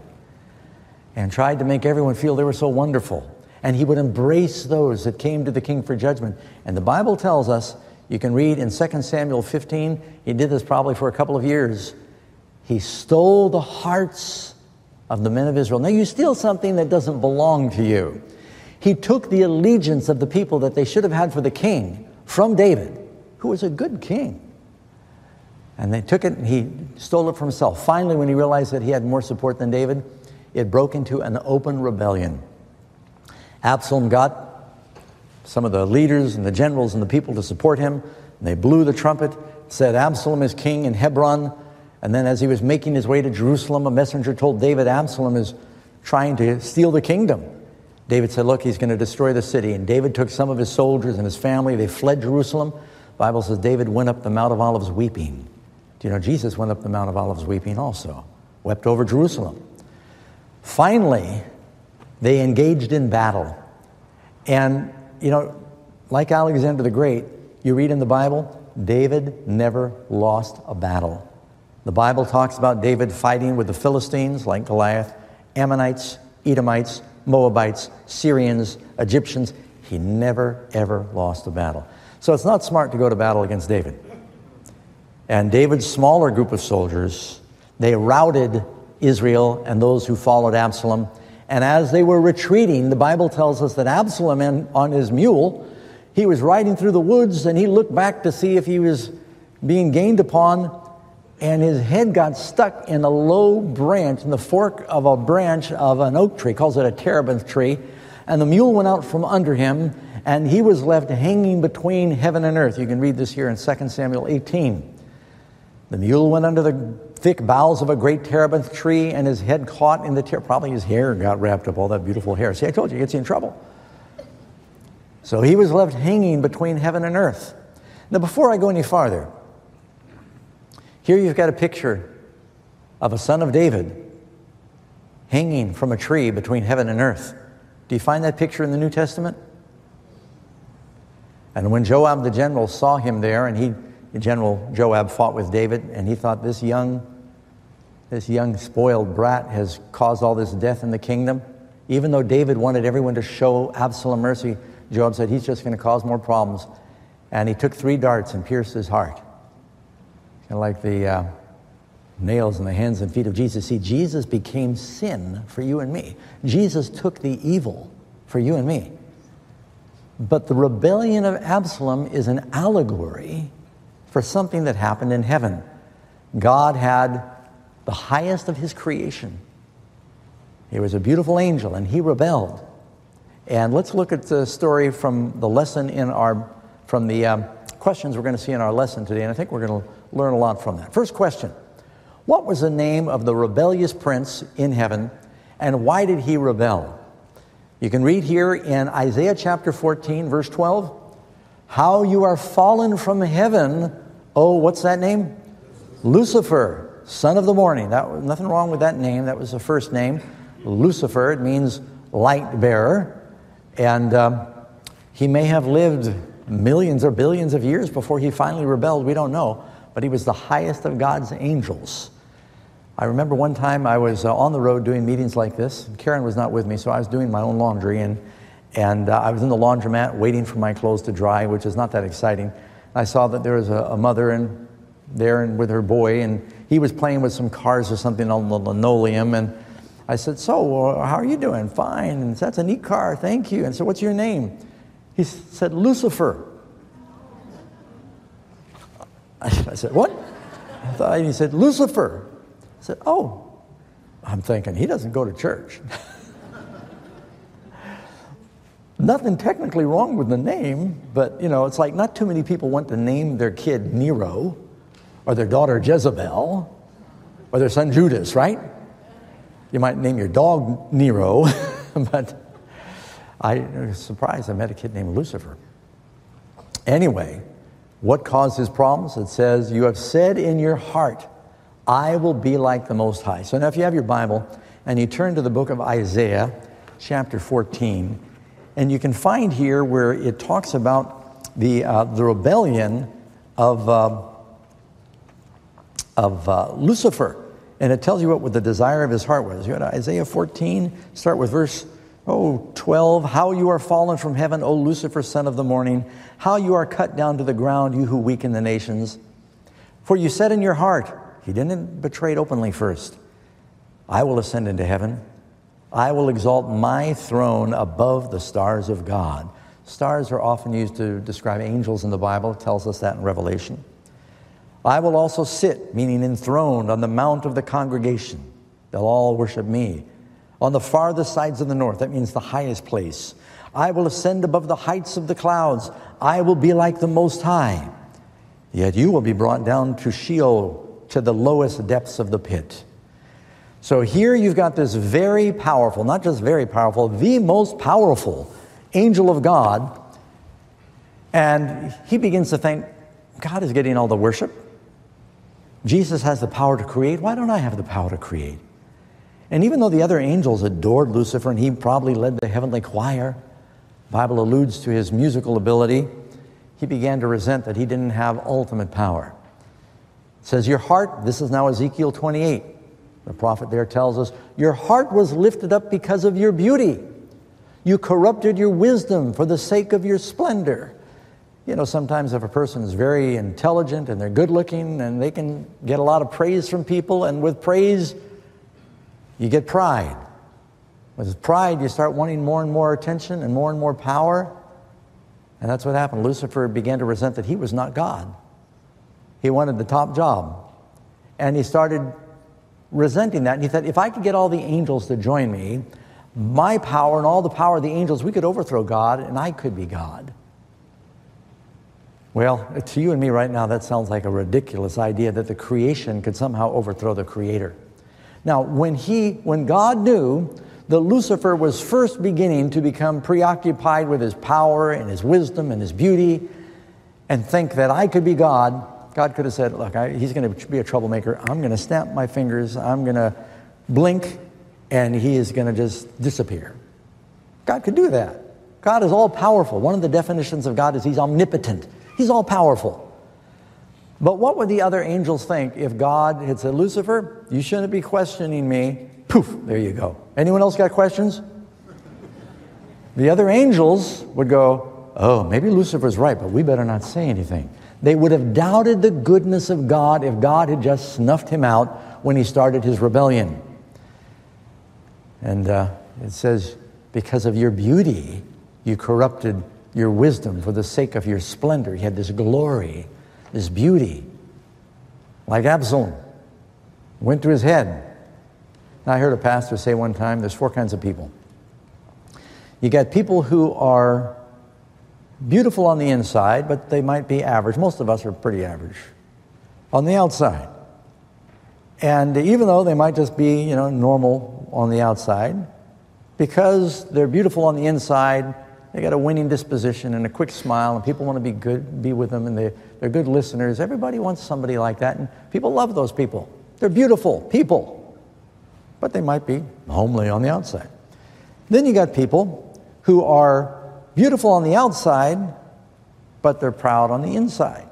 and tried to make everyone feel they were so wonderful. And he would embrace those that came to the king for judgment. And the Bible tells us, you can read in Second Samuel fifteen, he did this probably for a couple of years. He stole the hearts of the men of Israel. Now, you steal something that doesn't belong to you. He took the allegiance of the people that they should have had for the king from David, who was a good king. And they took it and he stole it for himself. Finally, when he realized that he had more support than David, it broke into an open rebellion. Absalom got some of the leaders and the generals and the people to support him. And they blew the trumpet, said Absalom is king in Hebron. And then as he was making his way to Jerusalem, a messenger told David Absalom is trying to steal the kingdom. David said, "Look, he's going to destroy the city." And David took some of his soldiers and his family. They fled Jerusalem. The Bible says David went up the Mount of Olives weeping. Do you know Jesus went up the Mount of Olives weeping also? Wept over Jerusalem. Finally, they engaged in battle. And, you know, like Alexander the Great, you read in the Bible, David never lost a battle. The Bible talks about David fighting with the Philistines like Goliath, Ammonites, Edomites, Moabites, Syrians, Egyptians. He never, ever lost a battle. So it's not smart to go to battle against David. And David's smaller group of soldiers, they routed Israel and those who followed Absalom. And as they were retreating, the Bible tells us that Absalom, on his mule, he was riding through the woods, and he looked back to see if he was being gained upon, and his head got stuck in a low branch, in the fork of a branch of an oak tree, calls it a terebinth tree, and the mule went out from under him, and he was left hanging between heaven and earth. You can read this here in Second Samuel eighteen. The mule went under the thick boughs of a great terebinth tree, and his head caught in the ter- probably his hair got wrapped up, all that beautiful hair. See, I told you, it gets you in trouble. So he was left hanging between heaven and earth. Now, before I go any farther, here you've got a picture of a son of David hanging from a tree between heaven and earth. Do you find that picture in the New Testament? And when Joab the general saw him there, and he, General Joab fought with David, and he thought, this young, this young spoiled brat has caused all this death in the kingdom. Even though David wanted everyone to show Absalom mercy, Joab said, he's just going to cause more problems. And he took three darts and pierced his heart. Kind of like the uh, nails in the hands and feet of Jesus. See, Jesus became sin for you and me. Jesus took the evil for you and me. But the rebellion of Absalom is an allegory for something that happened in heaven. God had the highest of his creation. He was a beautiful angel, and he rebelled. And let's look at the story from the lesson in our, from the um, questions we're going to see in our lesson today, and I think we're going to learn a lot from that. First question, what was the name of the rebellious prince in heaven, and why did he rebel? You can read here in Isaiah chapter fourteen, verse twelve, how you are fallen from heaven, oh, what's that name? Lucifer, son of the morning. That was nothing wrong with that name. That was the first name. Lucifer, it means light bearer. And um, he may have lived millions or billions of years before he finally rebelled. We don't know. But he was the highest of God's angels. I remember one time I was uh, on the road doing meetings like this. Karen was not with me, so I was doing my own laundry. And, and uh, I was in the laundromat waiting for my clothes to dry, which is not that exciting. I saw that there was a, a mother in there and with her boy, and he was playing with some cars or something on the linoleum. And I said, so, uh, how are you doing? Fine. And that's a neat car, thank you. And so, what's your name? He said, Lucifer. I said, what? I thought, and he said, Lucifer. I said, oh. I'm thinking, he doesn't go to church. Nothing technically wrong with the name, but, you know, it's like not too many people want to name their kid Nero, or their daughter Jezebel, or their son Judas, right? You might name your dog Nero, but I was surprised I met a kid named Lucifer. Anyway, what caused his problems? It says, you have said in your heart, I will be like the Most High. So now if you have your Bible and you turn to the book of Isaiah, chapter fourteen, and you can find here where it talks about the, uh, the rebellion of, uh, of uh, Lucifer. And it tells you what, what the desire of his heart was. You got Isaiah fourteen, start with verse oh, twelve. How you are fallen from heaven, O Lucifer, son of the morning. How you are cut down to the ground, you who weaken the nations. For you said in your heart, he didn't betray it openly first, I will ascend into heaven. I will exalt my throne above the stars of God. Stars are often used to describe angels in the Bible. It tells us that in Revelation. I will also sit, meaning enthroned, on the mount of the congregation. They'll all worship me. On the farthest sides of the north, that means the highest place. I will ascend above the heights of the clouds. I will be like the Most High. Yet you will be brought down to Sheol, to the lowest depths of the pit. So here you've got this very powerful, not just very powerful, the most powerful angel of God. And he begins to think, God is getting all the worship. Jesus has the power to create. Why don't I have the power to create? And even though the other angels adored Lucifer, and he probably led the heavenly choir, the Bible alludes to his musical ability, he began to resent that he didn't have ultimate power. It says, your heart, this is now Ezekiel twenty-eight. The prophet there tells us, your heart was lifted up because of your beauty. You corrupted your wisdom for the sake of your splendor. you know, sometimes if a person is very intelligent and they're good looking and they can get a lot of praise from people, and with praise, you get pride. With pride, you start wanting more and more attention and more and more power. And that's what happened. Lucifer began to resent that he was not God. He wanted the top job. And he started resenting that. And he thought, if I could get all the angels to join me, my power and all the power of the angels, we could overthrow God and I could be God. Well, to you and me right now, that sounds like a ridiculous idea that the creation could somehow overthrow the Creator. Now, when he, when God knew that Lucifer was first beginning to become preoccupied with his power and his wisdom and his beauty and think that I could be God, God could have said, look, I, he's going to be a troublemaker. I'm going to snap my fingers. I'm going to blink, and he is going to just disappear. God could do that. God is all-powerful. One of the definitions of God is he's omnipotent. He's all-powerful. But what would the other angels think if God had said, Lucifer, you shouldn't be questioning me. Poof, there you go. Anyone else got questions? The other angels would go, oh, maybe Lucifer's right, but we better not say anything. They would have doubted the goodness of God if God had just snuffed him out when he started his rebellion. And uh, it says, because of your beauty, you corrupted your wisdom for the sake of your splendor. You had this glory, this beauty. Like Absalom. Went to his head. Now, I heard a pastor say one time, there's four kinds of people. You got people who are beautiful on the inside, but they might be average. Most of us are pretty average on the outside. And even though they might just be, you know, normal on the outside, because they're beautiful on the inside, they got a winning disposition and a quick smile, and people want to be good, be with them, and they, they're good listeners. Everybody wants somebody like that, and people love those people. They're beautiful people, but they might be homely on the outside. Then you got people who are beautiful on the outside, but they're proud on the inside.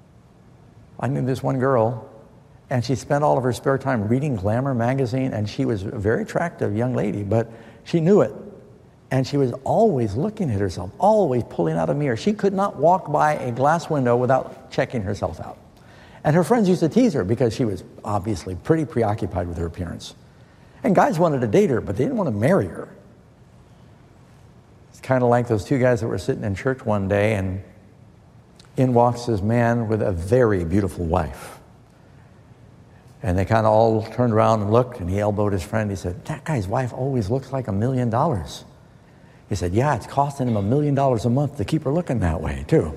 I knew this one girl, and she spent all of her spare time reading Glamour magazine, and she was a very attractive young lady, but she knew it. And she was always looking at herself, always pulling out a mirror. She could not walk by a glass window without checking herself out. And her friends used to tease her because she was obviously pretty preoccupied with her appearance. And guys wanted to date her, but they didn't want to marry her. It's kind of like those two guys that were sitting in church one day, and in walks this man with a very beautiful wife. And they kind of all turned around and looked, and he elbowed his friend. He said, that guy's wife always looks like a million dollars. He said, yeah, it's costing him a million dollars a month to keep her looking that way, too.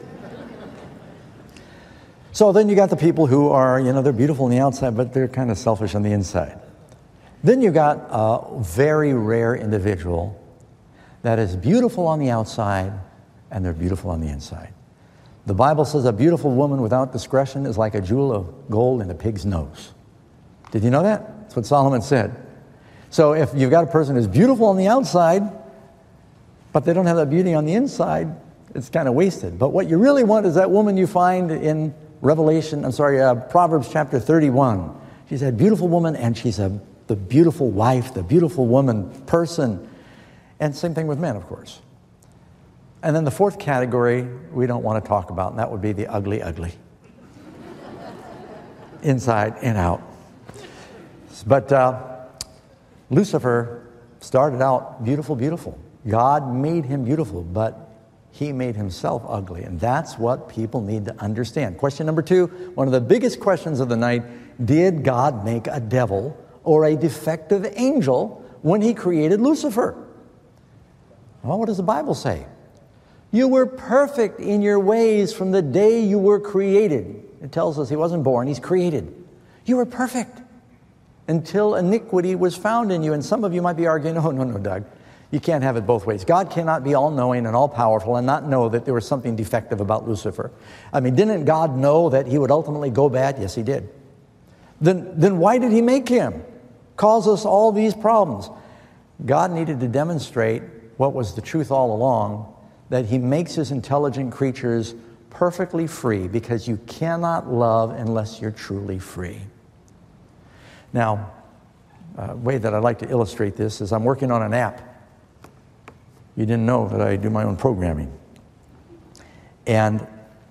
So then you got the people who are, you know, they're beautiful on the outside, but they're kind of selfish on the inside. Then you got a very rare individual that is beautiful on the outside, and they're beautiful on the inside. The Bible says a beautiful woman without discretion is like a jewel of gold in a pig's nose. Did you know that? That's what Solomon said. So if you've got a person who's beautiful on the outside, but they don't have that beauty on the inside, it's kind of wasted. But what you really want is that woman you find in Revelation, I'm sorry, uh, Proverbs chapter thirty-one. She's a beautiful woman, and she's a the beautiful wife, the beautiful woman, person. And same thing with men, of course. And then the fourth category we don't want to talk about, and that would be the ugly, ugly. Inside and out. But uh, Lucifer started out beautiful, beautiful. God made him beautiful, but he made himself ugly. And that's what people need to understand. Question number two, one of the biggest questions of the night, did God make a devil or a defective angel when he created Lucifer? Well, what does the Bible say? You were perfect in your ways from the day you were created. It tells us he wasn't born, he's created. You were perfect until iniquity was found in you. And some of you might be arguing, oh, no, no, Doug. You can't have it both ways. God cannot be all-knowing and all-powerful and not know that there was something defective about Lucifer. I mean, didn't God know that he would ultimately go bad? Yes, he did. Then, then why did he make him? Cause us all these problems. God needed to demonstrate what was the truth all along, that he makes his intelligent creatures perfectly free, because you cannot love unless you're truly free. Now, a way that I'd like to illustrate this is I'm working on an app. You didn't know that I do my own programming. And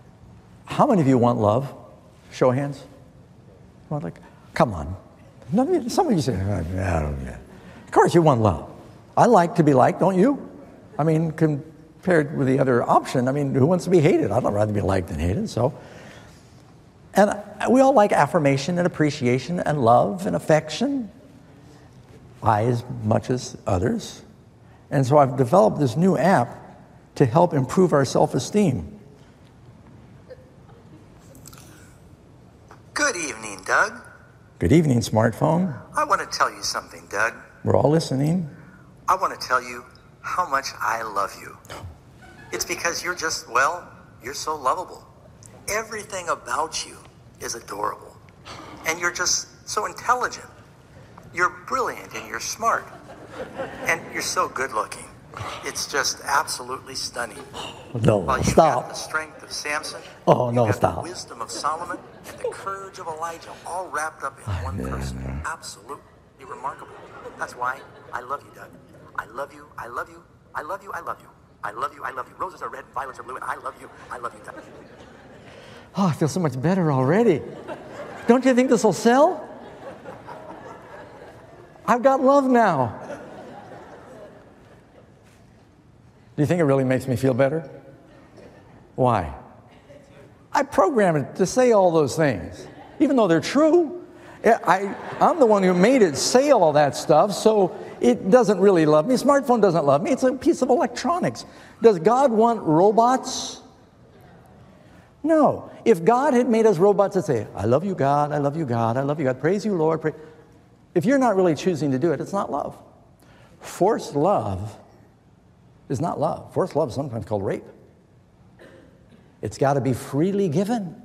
How many of you want love? Show of hands. Well, like, come on. None of you, some of you say, oh, yeah, I don't get it. Of course you want love. I like to be liked, don't you? I mean, compared with the other option, I mean, who wants to be hated? I'd rather be liked than hated, so. And we all like affirmation and appreciation and love and affection. I as much as others. And so I've developed this new app to help improve our self-esteem. Good evening, Doug. Good evening, smartphone. I want to tell you something, Doug. We're all listening. I want to tell you how much I love you. It's because you're just, well, you're so lovable. Everything about you is adorable. And you're just so intelligent. You're brilliant and you're smart. And you're so good looking. It's just absolutely stunning. No, While you stop. have the strength of Samson, Oh, no, you have stop. the wisdom of Solomon, the courage of Elijah, all wrapped up in one person. Absolutely remarkable. That's why I love you, Doug. I love you, I love you, I love you, I love you. I love you, I love you. Roses are red and violets are blue, and I love you, I love you, Doug. Oh, I feel so much better already. Don't you think this will sell? I've got love now. Do you think it really makes me feel better? Why? I programmed it to say all those things, even though they're true. I, I'm the one who made it say all that stuff, so it doesn't really love me. Smartphone doesn't love me. It's a piece of electronics. Does God want robots? No. If God had made us robots that say, I love you, God, I love you, God, I love you, God, praise you, Lord. Praise. If you're not really choosing to do it, it's not love. Forced love is not love. Forced love is sometimes called rape. It's got to be freely given.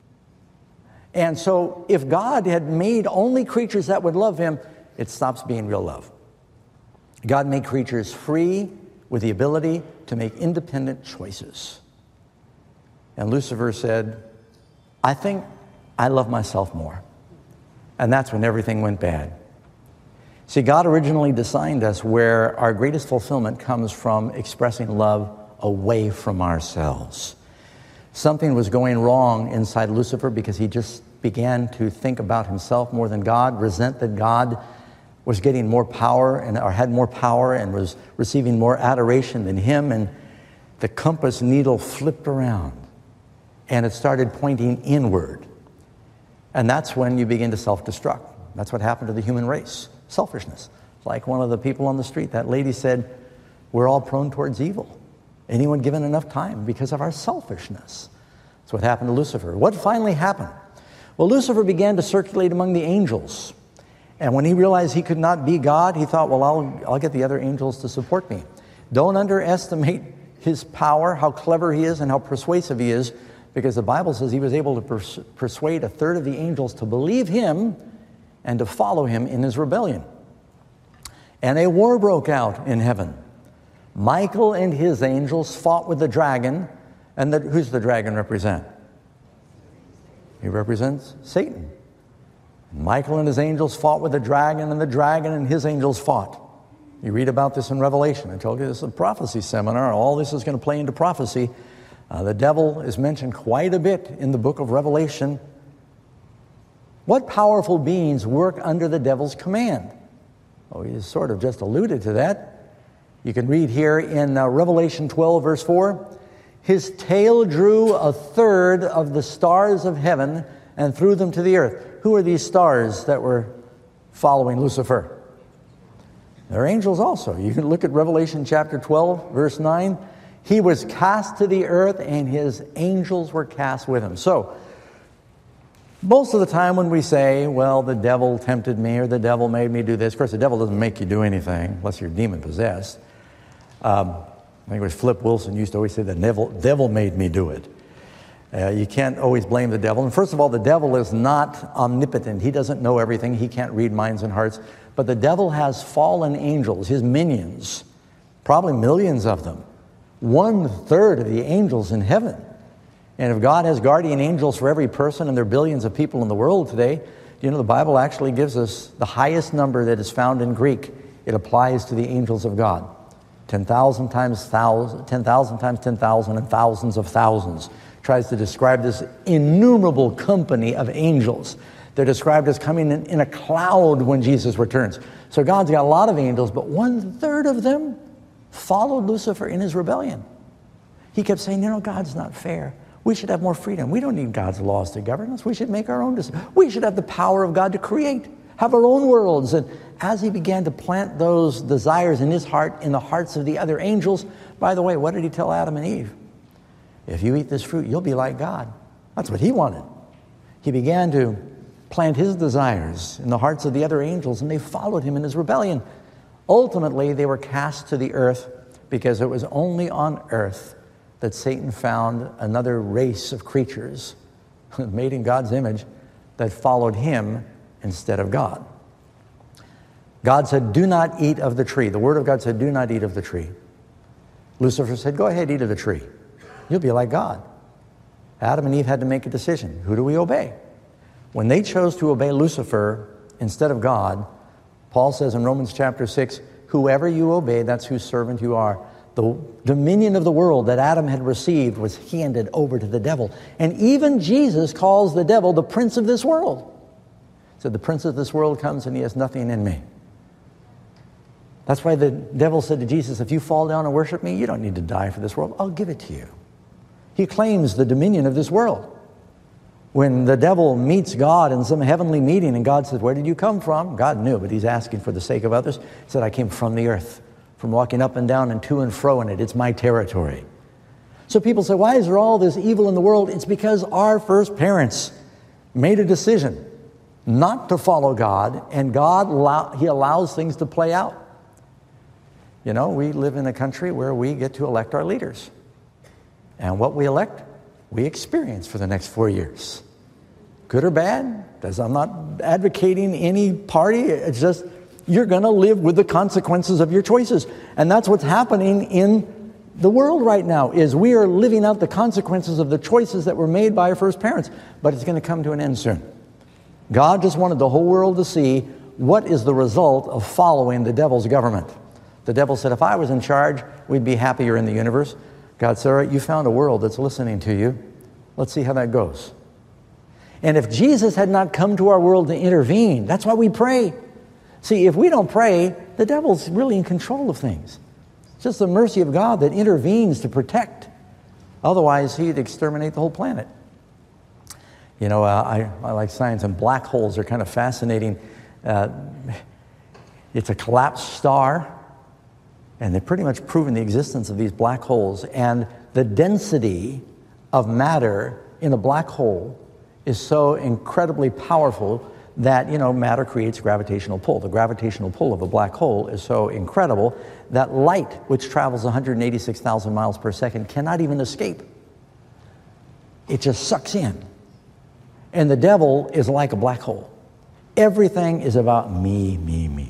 And so if God had made only creatures that would love him, it stops being real love. God made creatures free with the ability to make independent choices. And Lucifer said, I think I love myself more. And that's when everything went bad. See, God originally designed us where our greatest fulfillment comes from expressing love away from ourselves. Something was going wrong inside Lucifer because he just began to think about himself more than God, resent that God was getting more power and or had more power and was receiving more adoration than him, and the compass needle flipped around and it started pointing inward. And that's when you begin to self-destruct. That's what happened to the human race. Selfishness. Like one of the people on the street, that lady said, we're all prone towards evil. Anyone given enough time because of our selfishness. That's what happened to Lucifer. What finally happened? Well, Lucifer began to circulate among the angels. And when he realized he could not be God, he thought, well, I'll, I'll get the other angels to support me. Don't underestimate his power, how clever he is, and how persuasive he is, because the Bible says he was able to pers- persuade a third of the angels to believe him and to follow him in his rebellion. And a war broke out in heaven. Michael and his angels fought with the dragon. And the, who's the dragon represent? He represents Satan. Michael and his angels fought with the dragon, and the dragon and his angels fought. You read about this in Revelation. I told you this is a prophecy seminar. All this is going to play into prophecy. Uh, the devil is mentioned quite a bit in the book of Revelation. What powerful beings work under the devil's command? Oh, he sort of just alluded to that. You can read here in uh, Revelation twelve, verse four. His tail drew a third of the stars of heaven and threw them to the earth. Who are these stars that were following Lucifer? They're angels also. You can look at Revelation chapter twelve, verse nine. He was cast to the earth and his angels were cast with him. So, most of the time when we say, well, the devil tempted me or the devil made me do this, of course, the devil doesn't make you do anything unless you're demon-possessed. Um, I think it was Flip Wilson used to always say, the devil, devil made me do it. Uh, you can't always blame the devil. And first of all, the devil is not omnipotent. He doesn't know everything. He can't read minds and hearts. But the devil has fallen angels, his minions, probably millions of them. One third of the angels in heaven. And if God has guardian angels for every person, and there are billions of people in the world today, you know, the Bible actually gives us the highest number that is found in Greek. It applies to the angels of God. ten thousand times thousand, ten thousand times ten thousand, and thousands of thousands. tries to describe this innumerable company of angels. They're described as coming in, in a cloud when Jesus returns. So God's got a lot of angels, but one third of them followed Lucifer in his rebellion. He kept saying, you know, God's not fair. We should have more freedom. We don't need God's laws to govern us. We should make our own decisions. We should have the power of God to create, have our own worlds. And as he began to plant those desires in his heart, in the hearts of the other angels, by the way, what did he tell Adam and Eve? If you eat this fruit, you'll be like God. That's what he wanted. He began to plant his desires in the hearts of the other angels, and they followed him in his rebellion. Ultimately, they were cast to the earth because it was only on earth that Satan found another race of creatures made in God's image that followed him instead of God. God said, do not eat of the tree. The Word of God said, do not eat of the tree. Lucifer said, go ahead, eat of the tree. You'll be like God. Adam and Eve had to make a decision. Who do we obey? When they chose to obey Lucifer instead of God, Paul says in Romans chapter six, whoever you obey, that's whose servant you are. The dominion of the world that Adam had received was handed over to the devil. And even Jesus calls the devil the prince of this world. He said, the prince of this world comes and he has nothing in me. That's why the devil said to Jesus, if you fall down and worship me, you don't need to die for this world. I'll give it to you. He claims the dominion of this world. When the devil meets God in some heavenly meeting and God says, where did you come from? God knew, but he's asking for the sake of others. He said, I came from the earth, from walking up and down and to and fro in it. It's my territory. So people say, why is there all this evil in the world? It's because our first parents made a decision not to follow God, and God, allow, he allows things to play out. You know, we live in a country where we get to elect our leaders. And what we elect, we experience for the next four years. Good or bad, as I'm not advocating any party, it's just you're going to live with the consequences of your choices. And that's what's happening in the world right now, is we are living out the consequences of the choices that were made by our first parents. But it's going to come to an end soon. God just wanted the whole world to see what is the result of following the devil's government. The devil said, if I was in charge, we'd be happier in the universe. God said, all right, you found a world that's listening to you. Let's see how that goes. And if Jesus had not come to our world to intervene, that's why we pray. See, if we don't pray, the devil's really in control of things. It's just the mercy of God that intervenes to protect. Otherwise, he'd exterminate the whole planet. You know, uh, I, I like science, and black holes are kind of fascinating. Uh, it's a collapsed star. And they've pretty much proven the existence of these black holes. And the density of matter in a black hole is so incredibly powerful that, you know, matter creates gravitational pull. The gravitational pull of a black hole is so incredible that light, which travels one hundred eighty-six thousand miles per second, cannot even escape. It just sucks in. And the devil is like a black hole. Everything is about me, me, me.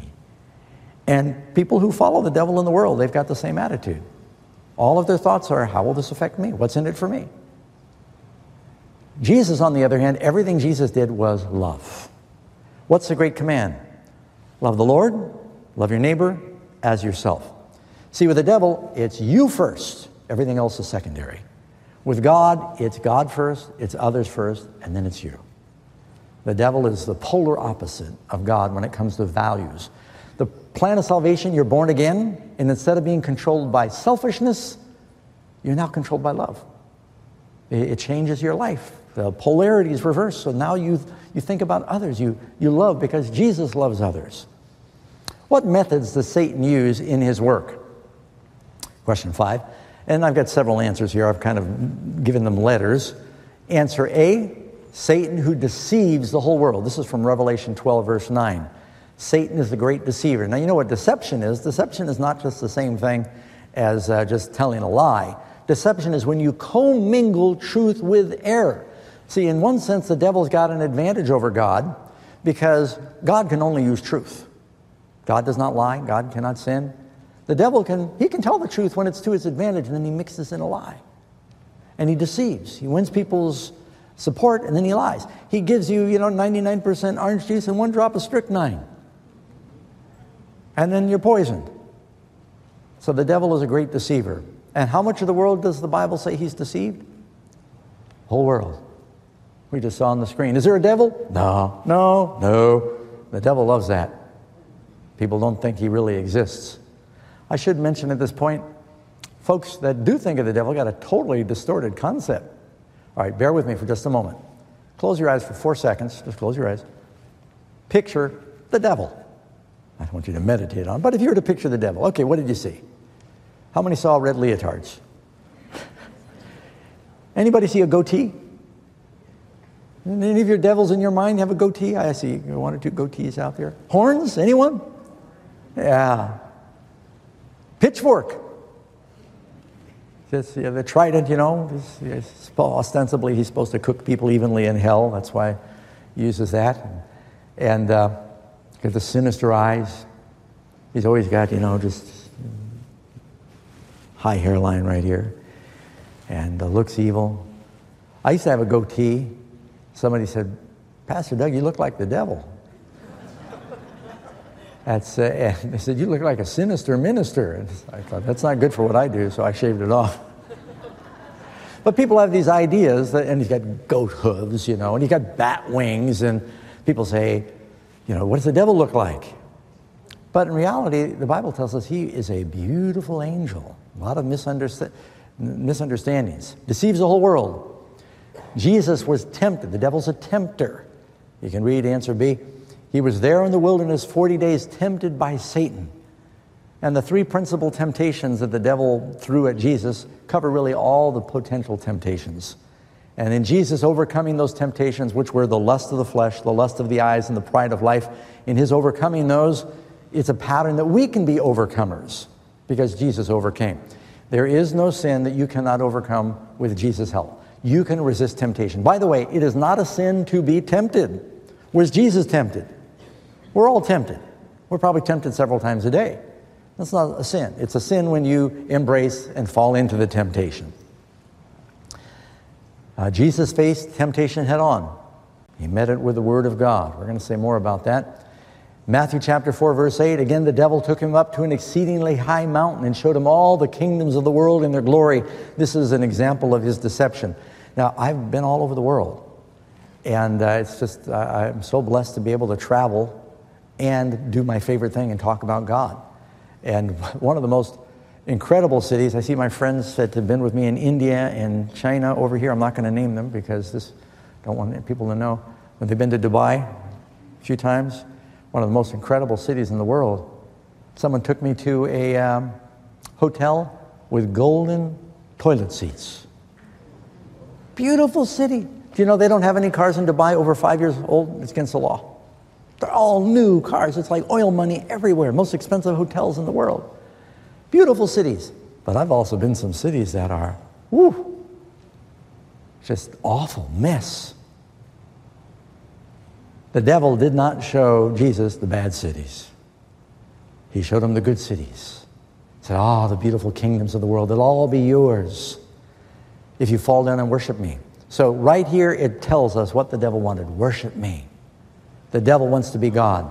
And people who follow the devil in the world, they've got the same attitude. All of their thoughts are, how will this affect me? What's in it for me? Jesus, on the other hand, everything Jesus did was love. What's the great command? Love the Lord, love your neighbor as yourself. See, with the devil, it's you first. Everything else is secondary. With God, it's God first, it's others first, and then it's you. The devil is the polar opposite of God when it comes to values. The plan of salvation, you're born again, and instead of being controlled by selfishness, you're now controlled by love. It changes your life. The polarity is reversed, so now you, you think about others. You, you love because Jesus loves others. What methods does Satan use in his work? Question five. And I've got several answers here. I've kind of given them letters. Answer A, Satan who deceives the whole world. This is from Revelation twelve, verse nine. Satan is the great deceiver. Now, you know what deception is? Deception is not just the same thing as uh, just telling a lie. Deception is when you commingle truth with error. See, in one sense, the devil's got an advantage over God because God can only use truth. God does not lie. God cannot sin. The devil can, he can tell the truth when it's to his advantage, and then he mixes in a lie. And he deceives. He wins people's support, and then he lies. He gives you, you know, ninety-nine percent orange juice and one drop of strychnine. And then you're poisoned. So the devil is a great deceiver. And how much of the world does the Bible say he's deceived? Whole world. We just saw on the screen. Is there a devil? No, no, no. The devil loves that. People don't think he really exists. I should mention at this point, folks that do think of the devil got a totally distorted concept. All right, bear with me for just a moment. Close your eyes for four seconds. Just close your eyes. Picture the devil. I don't want you to meditate on, but if you were to picture the devil, okay, what did you see? How many saw red leotards? Anybody see a goatee? Any of your devils in your mind have a goatee? I see one or two goatees out there. Horns? Anyone? Yeah. Pitchfork. Just, yeah, the trident, you know. This, yes, ostensibly, he's supposed to cook people evenly in hell. That's why he uses that. And uh, got the sinister eyes. He's always got, you know, just high hairline right here. And uh, looks evil. I used to have a goatee. Somebody said, Pastor Doug, you look like the devil. That's, uh, and they said, you look like a sinister minister. And I thought, that's not good for what I do, so I shaved it off. But people have these ideas, that, and he's got goat hooves, you know, and he's got bat wings, and people say, you know, what does the devil look like? But in reality, the Bible tells us he is a beautiful angel. A lot of misundersta- misunderstandings. Deceives the whole world. Jesus was tempted. The devil's a tempter. You can read answer B. He was there in the wilderness forty days tempted by Satan. And the three principal temptations that the devil threw at Jesus cover really all the potential temptations. And in Jesus overcoming those temptations, which were the lust of the flesh, the lust of the eyes, and the pride of life, in his overcoming those, it's a pattern that we can be overcomers because Jesus overcame. There is no sin that you cannot overcome with Jesus' help. You can resist temptation. By the way, it is not a sin to be tempted. Was Jesus tempted? We're all tempted. We're probably tempted several times a day. That's not a sin. It's a sin when you embrace and fall into the temptation. Uh, Jesus faced temptation head on. He met it with the Word of God. We're going to say more about that. Matthew chapter four, verse eight, again, the devil took him up to an exceedingly high mountain and showed him all the kingdoms of the world in their glory. This is an example of his deception. Now, I've been all over the world, and uh, it's just, uh, I'm so blessed to be able to travel and do my favorite thing and talk about God. And one of the most incredible cities, I see my friends that have been with me in India and China over here. I'm not going to name them because this, I don't want people to know. But they've been to Dubai a few times, one of the most incredible cities in the world. Someone took me to a um, hotel with golden toilet seats. Beautiful city. Do you know they don't have any cars in Dubai over five years old? It's against the law. They're all new cars. It's like oil money everywhere. Most expensive hotels in the world. Beautiful cities. But I've also been some cities that are, whoo, just awful mess. The devil did not show Jesus the bad cities. He showed him the good cities. He said, oh, the beautiful kingdoms of the world, they'll all be yours if you fall down and worship me. So right here it tells us what the devil wanted. Worship me. The devil wants to be God.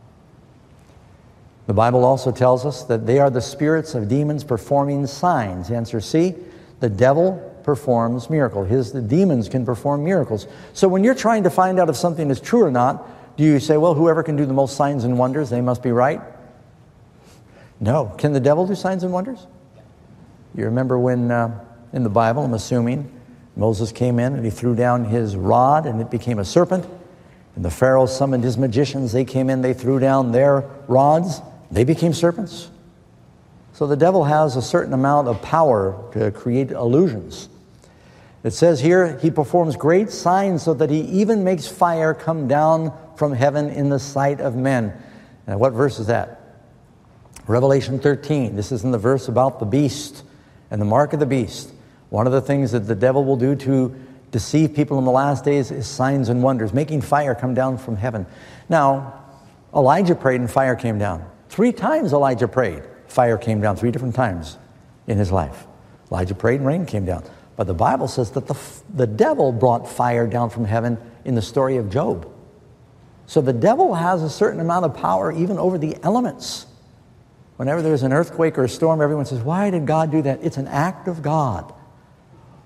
The Bible also tells us that they are the spirits of demons performing signs. Answer C, the devil performs miracles. His the demons can perform miracles. So when you're trying to find out if something is true or not, do you say, well, whoever can do the most signs and wonders, they must be right? No. Can the devil do signs and wonders? You remember when uh, in the Bible, I'm assuming, Moses came in and he threw down his rod and it became a serpent. And the Pharaoh summoned his magicians. They came in, they threw down their rods. They became serpents. So the devil has a certain amount of power to create illusions. It says here, he performs great signs so that he even makes fire come down from heaven in the sight of men. Now, what verse is that? Revelation thirteen. This is in the verse about the beast and the mark of the beast. One of the things that the devil will do to deceive people in the last days is signs and wonders, making fire come down from heaven. Now, Elijah prayed and fire came down. Three times Elijah prayed. Fire came down three different times in his life. Elijah prayed and rain came down. But the Bible says that the, the devil brought fire down from heaven in the story of Job. So the devil has a certain amount of power even over the elements. Whenever there's an earthquake or a storm, everyone says, why did God do that? It's an act of God.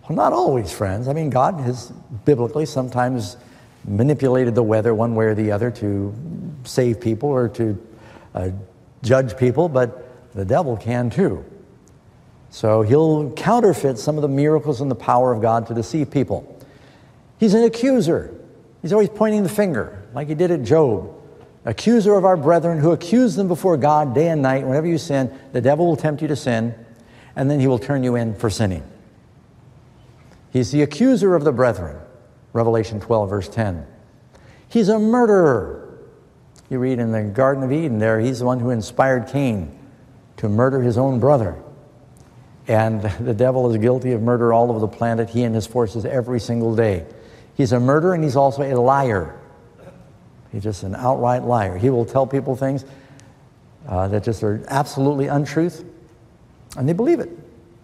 Well, not always, friends. I mean, God has biblically sometimes manipulated the weather one way or the other to save people or to uh, judge people, but the devil can too. So he'll counterfeit some of the miracles and the power of God to deceive people. He's an accuser. He's always pointing the finger, like he did at Job. Accuser of our brethren, who accuse them before God day and night. Whenever you sin, the devil will tempt you to sin, and then he will turn you in for sinning. He's the accuser of the brethren. Revelation twelve, verse ten. He's a murderer. You read in the Garden of Eden there, he's the one who inspired Cain to murder his own brother. And the devil is guilty of murder all over the planet, he and his forces, every single day. He's a murderer, and he's also a liar. He's just an outright liar. He will tell people things uh, that just are absolutely untruth, and they believe it.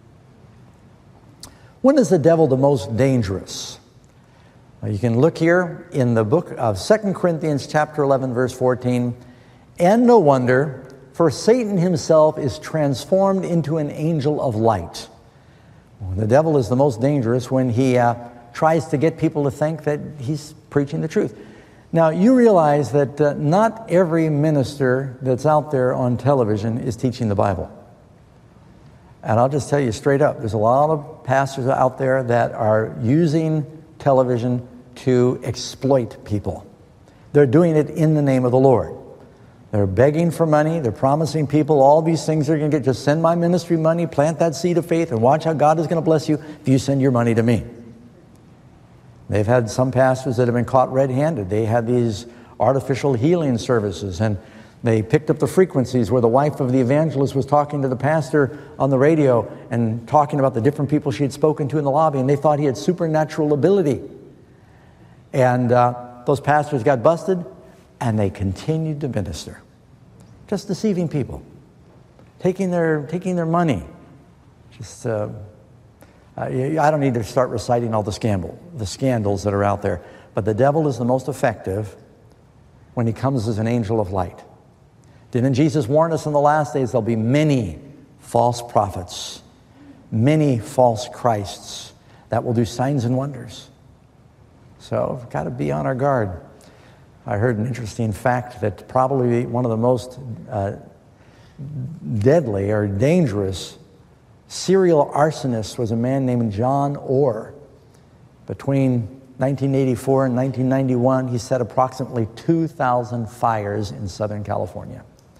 When is the devil the most dangerous? Well, you can look here in the book of Second Corinthians chapter eleven, verse fourteen. And no wonder, for Satan himself is transformed into an angel of light. Well, the devil is the most dangerous when he uh, tries to get people to think that he's preaching the truth. Now, you realize that uh, not every minister that's out there on television is teaching the Bible. And I'll just tell you straight up, there's a lot of pastors out there that are using television to exploit people. They're doing it in the name of the Lord. They're begging for money. They're promising people all these things they're going to get. Just send my ministry money, plant that seed of faith, and watch how God is going to bless you if you send your money to me. They've had some pastors that have been caught red-handed. They had these artificial healing services, and they picked up the frequencies where the wife of the evangelist was talking to the pastor on the radio and talking about the different people she had spoken to in the lobby, and they thought he had supernatural ability. And uh, those pastors got busted, and they continued to minister, just deceiving people, taking their taking their money. Just uh, I don't need to start reciting all the scandal, the scandals that are out there, but the devil is the most effective when he comes as an angel of light. Didn't Jesus warn us in the last days there'll be many false prophets, many false Christs that will do signs and wonders? So we've got to be on our guard. I heard an interesting fact that probably one of the most uh, deadly or dangerous serial arsonists was a man named John Orr. Between nineteen eighty-four and nineteen ninety-one, he set approximately two thousand fires in Southern California.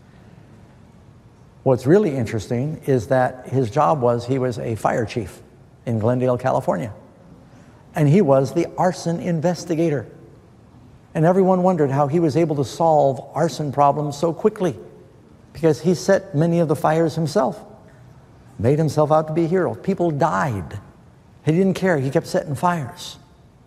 What's really interesting is that his job was he was a fire chief in Glendale, California. And he was the arson investigator. And everyone wondered how he was able to solve arson problems so quickly, because he set many of the fires himself, made himself out to be a hero. People died. He didn't care. He kept setting fires.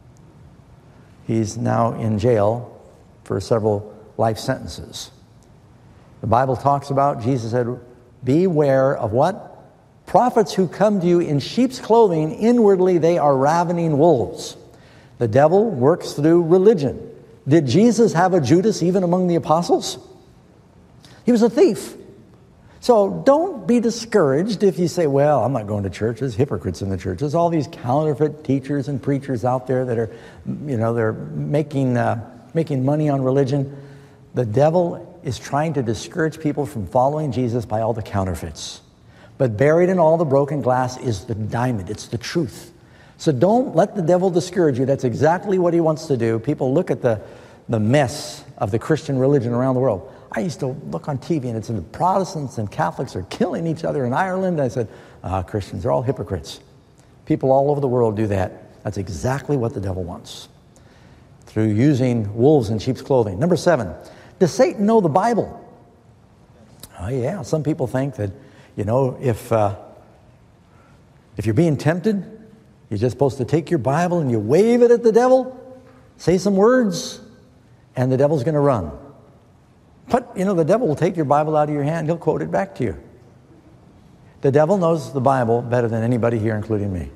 He's now in jail for several life sentences. The Bible talks about, Jesus said, beware of what? Prophets who come to you in sheep's clothing, inwardly they are ravening wolves. The devil works through religion. Did Jesus have a Judas even among the apostles? He was a thief. So don't be discouraged if you say, well, I'm not going to church. There's hypocrites in the church. There's all these counterfeit teachers and preachers out there that are, you know, they're making, uh, making money on religion. The devil is trying to discourage people from following Jesus by all the counterfeits. But buried in all the broken glass is the diamond. It's the truth. So don't let the devil discourage you. That's exactly what he wants to do. People look at the, the mess of the Christian religion around the world. I used to look on T V and it's the Protestants and Catholics are killing each other in Ireland. I said, ah, Christians are all hypocrites. People all over the world do that. That's exactly what the devil wants, through using wolves in sheep's clothing. Number seven, does Satan know the Bible? Oh yeah, some people think that, you know, if uh, if you're being tempted, you're just supposed to take your Bible and you wave it at the devil, say some words, and the devil's going to run. But, you know, the devil will take your Bible out of your hand. He'll quote it back to you. The devil knows the Bible better than anybody here, including me.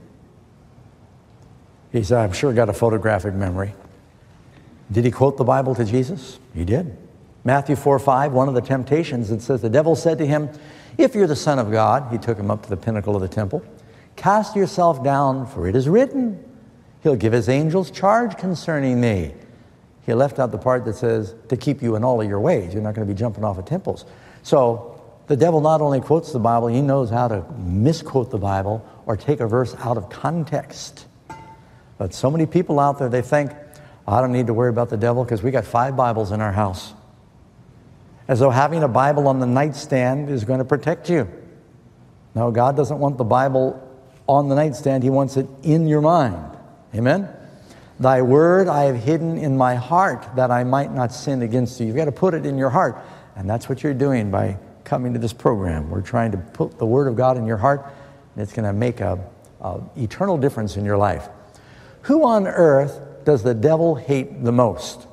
He's, I'm sure, got a photographic memory. Did he quote the Bible to Jesus? He did. Matthew four five, one of the temptations, it says, the devil said to him, if you're the Son of God, he took him up to the pinnacle of the temple, Cast yourself down, for it is written, He'll give His angels charge concerning thee. He left out the part that says, to keep you in all of your ways. You're not going to be jumping off of temples. So the devil not only quotes the Bible, he knows how to misquote the Bible or take a verse out of context. But so many people out there, they think, I don't need to worry about the devil because we got five Bibles in our house. As though having a Bible on the nightstand is going to protect you. No, God doesn't want the Bible on the nightstand. He wants it in your mind. Amen? Thy word I have hidden in my heart that I might not sin against you. You've got to put it in your heart. And that's what you're doing by coming to this program. We're trying to put the word of God in your heart, and it's going to make a, a eternal difference in your life. Who on earth does the devil hate the most?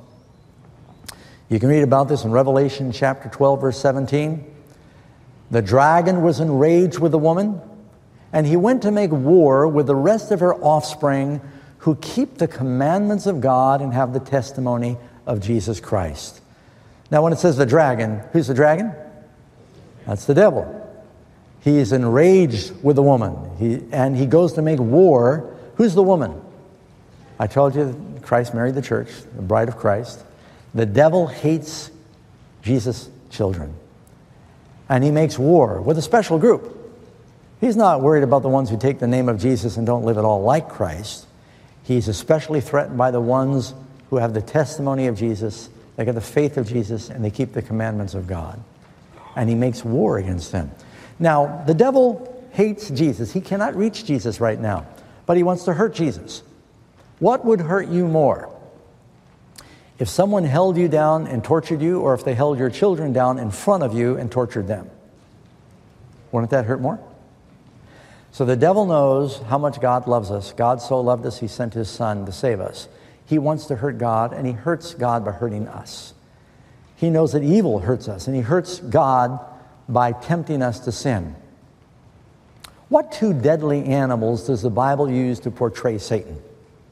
You can read about this in Revelation chapter twelve, verse seventeen. The dragon was enraged with the woman, and he went to make war with the rest of her offspring who keep the commandments of God and have the testimony of Jesus Christ. Now, when it says the dragon, who's the dragon? That's the devil. He is enraged with the woman, he, and he goes to make war. Who's the woman? I told you that Christ married the church, the bride of Christ. The devil hates Jesus' children. And he makes war with a special group. He's not worried about the ones who take the name of Jesus and don't live at all like Christ. He's especially threatened by the ones who have the testimony of Jesus, they got the faith of Jesus, and they keep the commandments of God. And he makes war against them. Now, the devil hates Jesus. He cannot reach Jesus right now, but he wants to hurt Jesus. What would hurt you more? If someone held you down and tortured you, or if they held your children down in front of you and tortured them? Wouldn't that hurt more? So the devil knows how much God loves us. God so loved us, He sent His Son to save us. He wants to hurt God, and he hurts God by hurting us. He knows that evil hurts us, and he hurts God by tempting us to sin. What two deadly animals does the Bible use to portray Satan?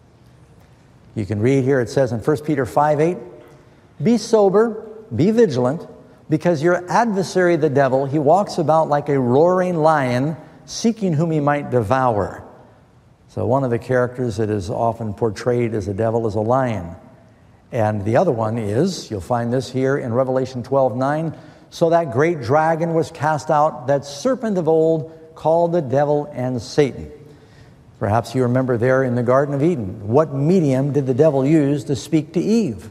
You can read here, it says in First Peter five eight, be sober, be vigilant, because your adversary the devil, he walks about like a roaring lion, seeking whom he might devour. So one of the characters that is often portrayed as a devil is a lion. And the other one is, you'll find this here in Revelation twelve nine, so that great dragon was cast out, that serpent of old, called the devil and Satan. Perhaps you remember there in the Garden of Eden, what medium did the devil use to speak to Eve?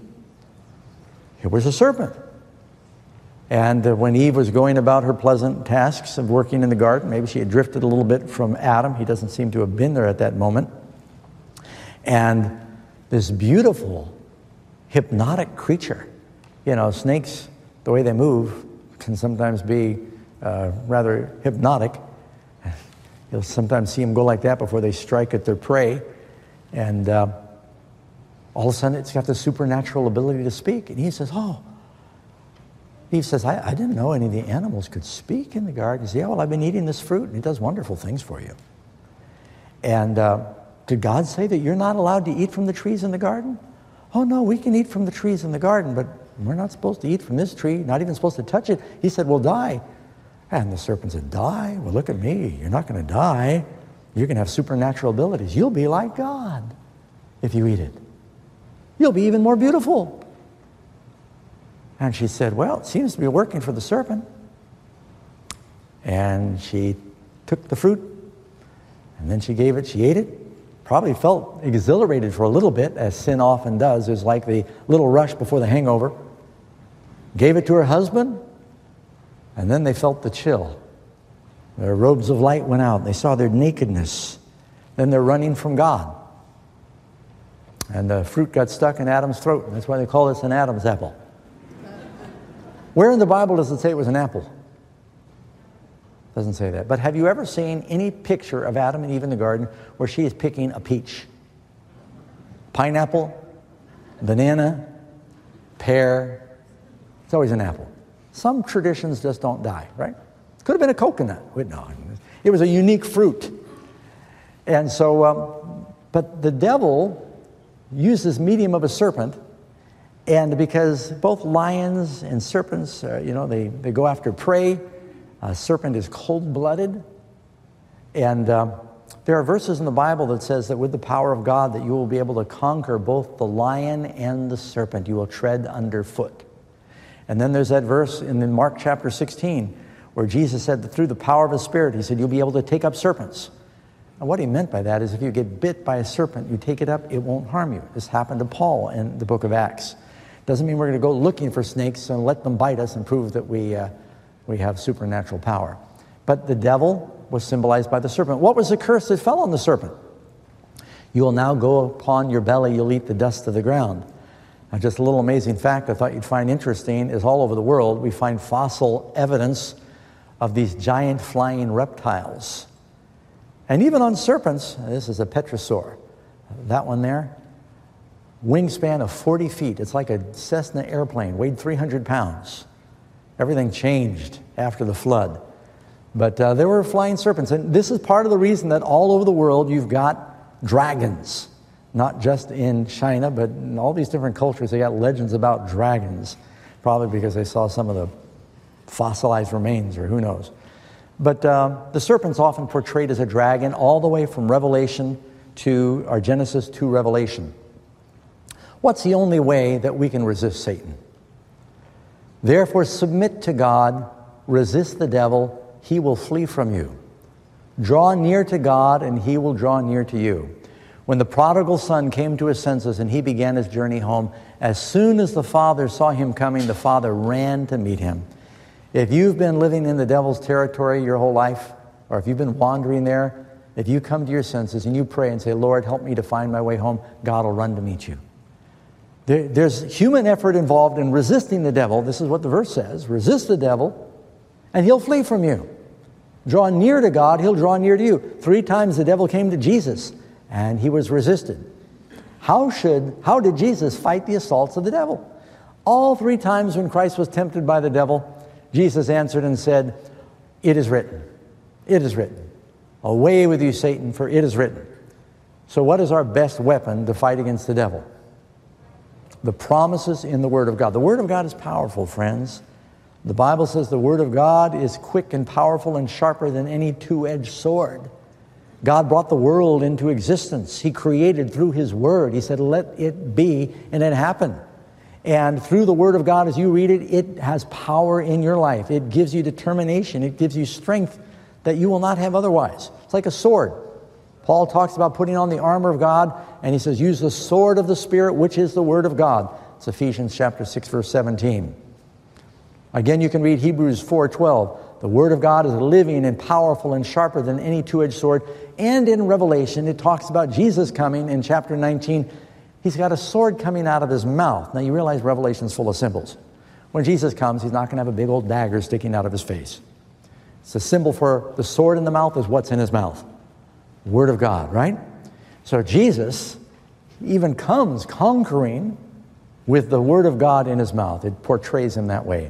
It was a serpent. And uh, when Eve was going about her pleasant tasks of working in the garden, maybe she had drifted a little bit from Adam. He doesn't seem to have been there at that moment. And this beautiful, hypnotic creature, you know, snakes, the way they move, can sometimes be uh, rather hypnotic. You'll sometimes see them go like that before they strike at their prey. And uh, all of a sudden, it's got the supernatural ability to speak. And he says, oh, Eve says, I, I didn't know any of the animals could speak in the garden. He says, yeah, well, I've been eating this fruit, and it does wonderful things for you. And uh, did God say that you're not allowed to eat from the trees in the garden? Oh, no, we can eat from the trees in the garden, but we're not supposed to eat from this tree, not even supposed to touch it. He said, we'll die. And the serpent said, die? Well, look at me. You're not going to die. You're going to have supernatural abilities. You'll be like God if you eat it. You'll be even more beautiful. And she said, well, it seems to be working for the serpent. And she took the fruit, and then she gave it, she ate it. Probably felt exhilarated for a little bit, as sin often does. It was like the little rush before the hangover. Gave it to her husband, and then they felt the chill. Their robes of light went out. They saw their nakedness. Then they're running from God. And the fruit got stuck in Adam's throat. That's why they call this an Adam's apple. Where in the Bible does it say it was an apple? Doesn't say that. But have you ever seen any picture of Adam and Eve in the garden where she is picking a peach? Pineapple, banana, pear. It's always an apple. Some traditions just don't die, right? Could have been a coconut. Wait, no, it was a unique fruit. And so, um, but the devil used this medium of a serpent. And because both lions and serpents, uh, you know, they, they go after prey. A serpent is cold-blooded. And uh, there are verses in the Bible that says that with the power of God that you will be able to conquer both the lion and the serpent. You will tread underfoot. And then there's that verse in Mark chapter sixteen where Jesus said that through the power of His Spirit, He said, you'll be able to take up serpents. And what He meant by that is if you get bit by a serpent, you take it up, it won't harm you. This happened to Paul in the book of Acts. Doesn't mean we're going to go looking for snakes and let them bite us and prove that we, uh, we have supernatural power. But the devil was symbolized by the serpent. What was the curse that fell on the serpent? You will now go upon your belly, you'll eat the dust of the ground. Now, just a little amazing fact I thought you'd find interesting is all over the world we find fossil evidence of these giant flying reptiles. And even on serpents, this is a petrosaur, that one there, wingspan of forty feet. It's like a Cessna airplane, weighed three hundred pounds. Everything changed after the flood. But uh, there were flying serpents. And this is part of the reason that all over the world you've got dragons. Not just in China, but in all these different cultures, they got legends about dragons. Probably because they saw some of the fossilized remains, or who knows. But uh, the serpent's often portrayed as a dragon all the way from Revelation to, or Genesis to Revelation. What's the only way that we can resist Satan? Therefore, submit to God, resist the devil, he will flee from you. Draw near to God, and he will draw near to you. When the prodigal son came to his senses and he began his journey home, as soon as the father saw him coming, the father ran to meet him. If you've been living in the devil's territory your whole life, or if you've been wandering there, if you come to your senses and you pray and say, Lord, help me to find my way home, God will run to meet you. There, there's human effort involved in resisting the devil. This is what the verse says. Resist the devil, and he'll flee from you. Draw near to God, he'll draw near to you. Three times the devil came to Jesus, and he was resisted. How should, how did Jesus fight the assaults of the devil? All three times when Christ was tempted by the devil, Jesus answered and said, it is written, it is written. Away with you, Satan, for it is written. So what is our best weapon to fight against the devil? The promises in the Word of God. The Word of God is powerful, friends. The Bible says the Word of God is quick and powerful and sharper than any two-edged sword. God brought the world into existence. He created through His Word. He said, let it be, and it happened. And through the Word of God, as you read it, it has power in your life. It gives you determination. It gives you strength that you will not have otherwise. It's like a sword. Paul talks about putting on the armor of God, and he says, use the sword of the Spirit, which is the Word of God. It's Ephesians chapter six, verse seventeen. Again, you can read Hebrews four twelve. The Word of God is living and powerful and sharper than any two-edged sword. And in Revelation, it talks about Jesus coming in chapter nineteen. He's got a sword coming out of his mouth. Now, you realize Revelation's full of symbols. When Jesus comes, he's not going to have a big old dagger sticking out of his face. It's a symbol for the sword in the mouth is what's in his mouth. Word of God, right? So Jesus even comes conquering with the Word of God in his mouth. It portrays him that way.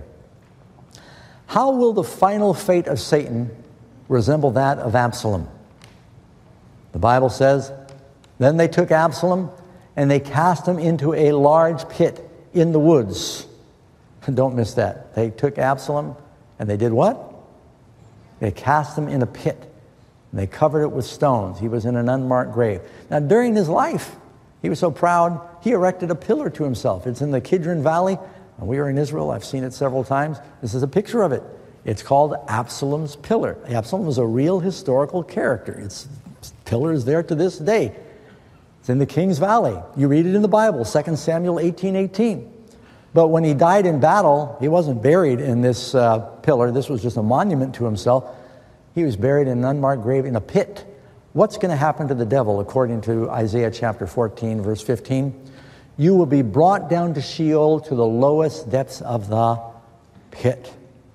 How will the final fate of Satan resemble that of Absalom? The Bible says, then they took Absalom and they cast him into a large pit in the woods. Don't miss that. They took Absalom and they did what? They cast him in a pit. And they covered it with stones. He was in an unmarked grave. Now, during his life, he was so proud, he erected a pillar to himself. It's in the Kidron Valley. We are in Israel. I've seen it several times. This is a picture of it. It's called Absalom's Pillar. Absalom was a real historical character. Its pillar is there to this day. It's in the King's Valley. You read it in the Bible, Second Samuel eighteen eighteen. But when he died in battle, he wasn't buried in this uh, pillar. This was just a monument to himself. He was buried in an unmarked grave in a pit. What's going to happen to the devil according to Isaiah chapter fourteen, verse fifteen? You will be brought down to Sheol, to the lowest depths of the pit.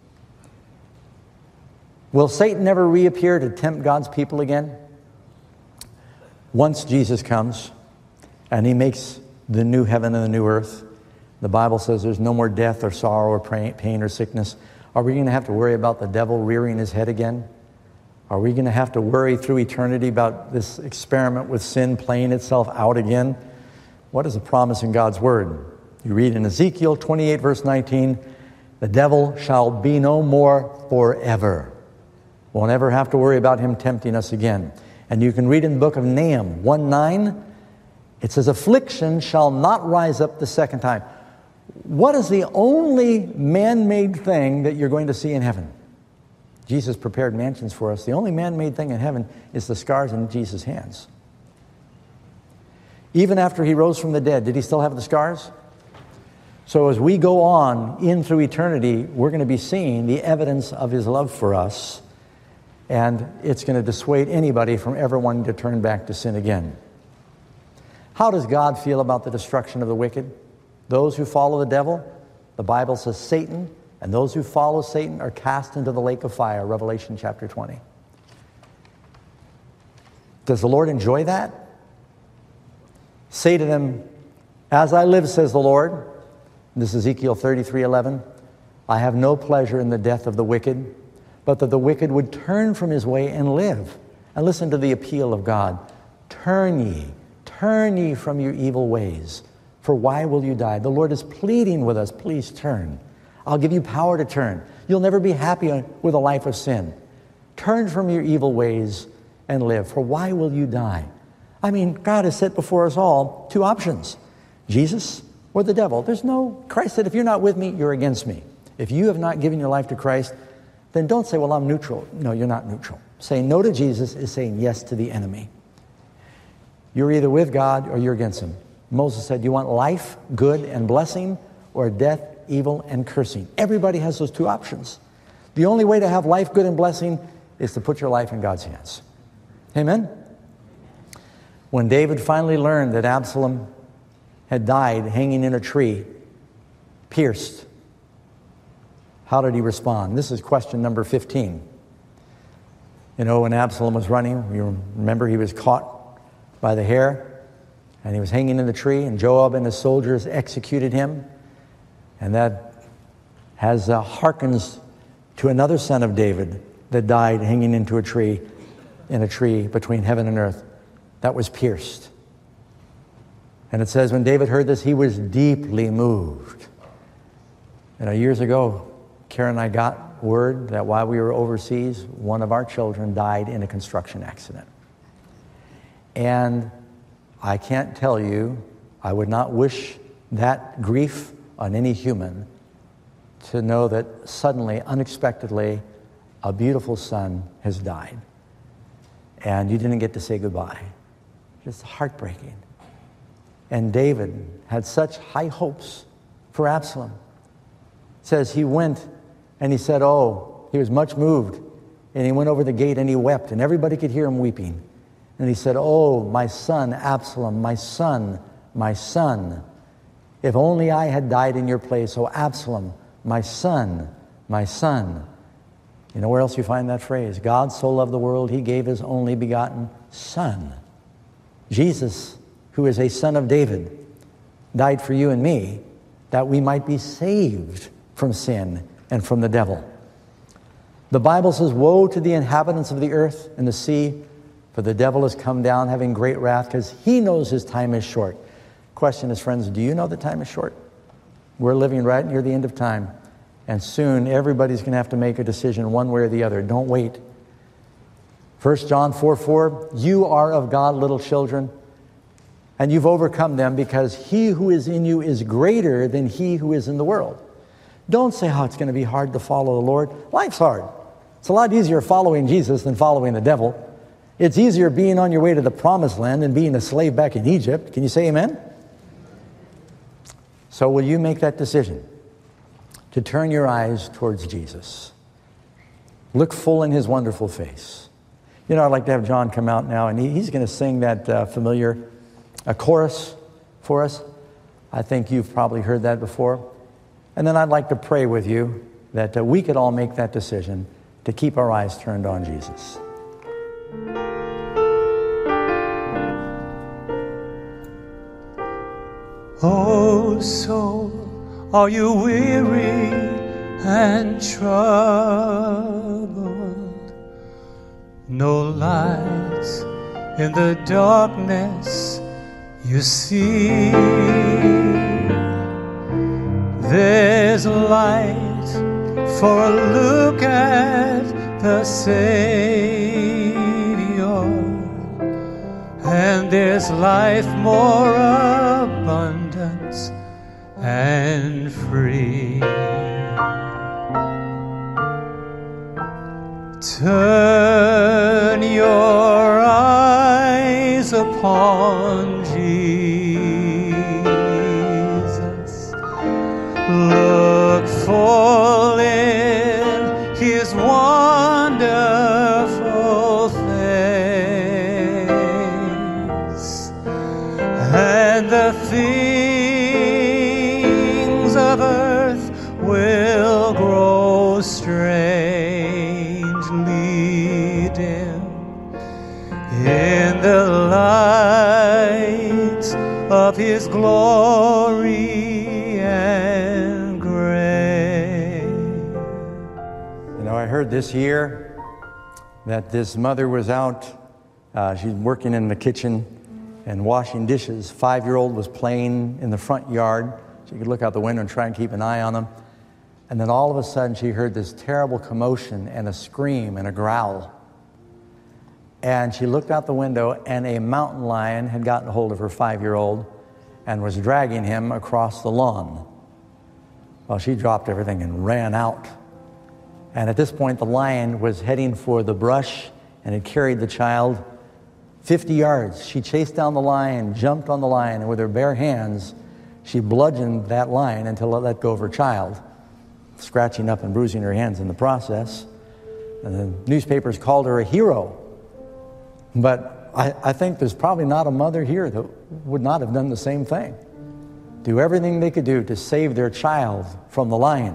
Will Satan never reappear to tempt God's people again? Once Jesus comes and he makes the new heaven and the new earth, the Bible says there's no more death or sorrow or pain or sickness. Are we going to have to worry about the devil rearing his head again? Are we going to have to worry through eternity about this experiment with sin playing itself out again? What is the promise in God's Word? You read in Ezekiel twenty-eight, verse nineteen, the devil shall be no more forever. Won't ever have to worry about him tempting us again. And you can read in the book of Nahum one nine, it says, affliction shall not rise up the second time. What is the only man-made thing that you're going to see in heaven? Jesus prepared mansions for us. The only man-made thing in heaven is the scars in Jesus' hands. Even after he rose from the dead, did he still have the scars? So as we go on in through eternity, we're going to be seeing the evidence of his love for us, and it's going to dissuade anybody from ever wanting to turn back to sin again. How does God feel about the destruction of the wicked? Those who follow the devil, the Bible says Satan, and those who follow Satan are cast into the lake of fire, Revelation chapter twenty. Does the Lord enjoy that? Say to them, as I live, says the Lord, this is Ezekiel thirty-three eleven, I have no pleasure in the death of the wicked, but that the wicked would turn from his way and live. And listen to the appeal of God. Turn ye, turn ye from your evil ways, for why will you die? The Lord is pleading with us, please turn. I'll give you power to turn. You'll never be happy with a life of sin. Turn from your evil ways and live, for why will you die? I mean, God has set before us all two options, Jesus or the devil. There's no, Christ said, if you're not with me, you're against me. If you have not given your life to Christ, then don't say, well, I'm neutral. No, you're not neutral. Saying no to Jesus is saying yes to the enemy. You're either with God or you're against him. Moses said, you want life, good and blessing, or death, evil and cursing? Everybody has those two options. The only way to have life, good and blessing is to put your life in God's hands. Amen? When David finally learned that Absalom had died hanging in a tree, pierced, how did he respond? This is question number fifteen. You know, when Absalom was running, you remember he was caught by the hair, and he was hanging in the tree, and Joab and his soldiers executed him. And that has uh, hearkens to another son of David that died hanging into a tree, in a tree between heaven and earth, that was pierced. And it says when David heard this, he was deeply moved. You know, years ago, Karen and I got word that while we were overseas, one of our children died in a construction accident. And I can't tell you, I would not wish that grief on any human, to know that suddenly, unexpectedly, a beautiful son has died. And you didn't get to say goodbye. Just heartbreaking. And David had such high hopes for Absalom. It says he went and he said, oh, he was much moved. And he went over the gate and he wept, and everybody could hear him weeping. And he said, oh, my son, Absalom, my son, my son. If only I had died in your place, oh Absalom, my son, my son. You know where else you find that phrase? God so loved the world, he gave his only begotten son. Jesus, who is a son of David, died for you and me, that we might be saved from sin and from the devil. The Bible says, woe to the inhabitants of the earth and the sea, for the devil has come down having great wrath, because he knows his time is short. Question is, friends, do you know the time is short? We're living right near the end of time, and soon everybody's going to have to make a decision one way or the other. Don't wait. First John four four, you are of God, little children, and you've overcome them, because he who is in you is greater than he who is in the world. Don't say, oh, it's going to be hard to follow the Lord. Life's hard. It's a lot easier following Jesus than following the devil. It's easier being on your way to the promised land than being a slave back in Egypt. Can you say amen? So will you make that decision to turn your eyes towards Jesus? Look full in his wonderful face. You know, I'd like to have John come out now, and he, he's going to sing that uh, familiar uh, chorus for us. I think you've probably heard that before. And then I'd like to pray with you that uh, we could all make that decision to keep our eyes turned on Jesus. Oh, soul, are you weary and troubled? No light in the darkness you see. There's light for a look at the Savior. this life more abundant and free. Turn your eyes upon Jesus. Look full in His wonderful face, and the things of earth will grow strangely dim in the light of His glory and grace. You know, I heard this year that this mother was out, uh, she's working in the kitchen and washing dishes. Five-year-old was playing in the front yard. She could look out the window and try and keep an eye on him. And then all of a sudden she heard this terrible commotion and a scream and a growl. And she looked out the window, and a mountain lion had gotten a hold of her five-year-old and was dragging him across the lawn. Well, she dropped everything and ran out. And at this point, the lion was heading for the brush and had carried the child fifty yards. She chased down the lion, jumped on the lion, and with her bare hands, she bludgeoned that lion until it let go of her child, scratching up and bruising her hands in the process. And the newspapers called her a hero. But I, I think there's probably not a mother here that would not have done the same thing. Do everything they could do to save their child from the lion.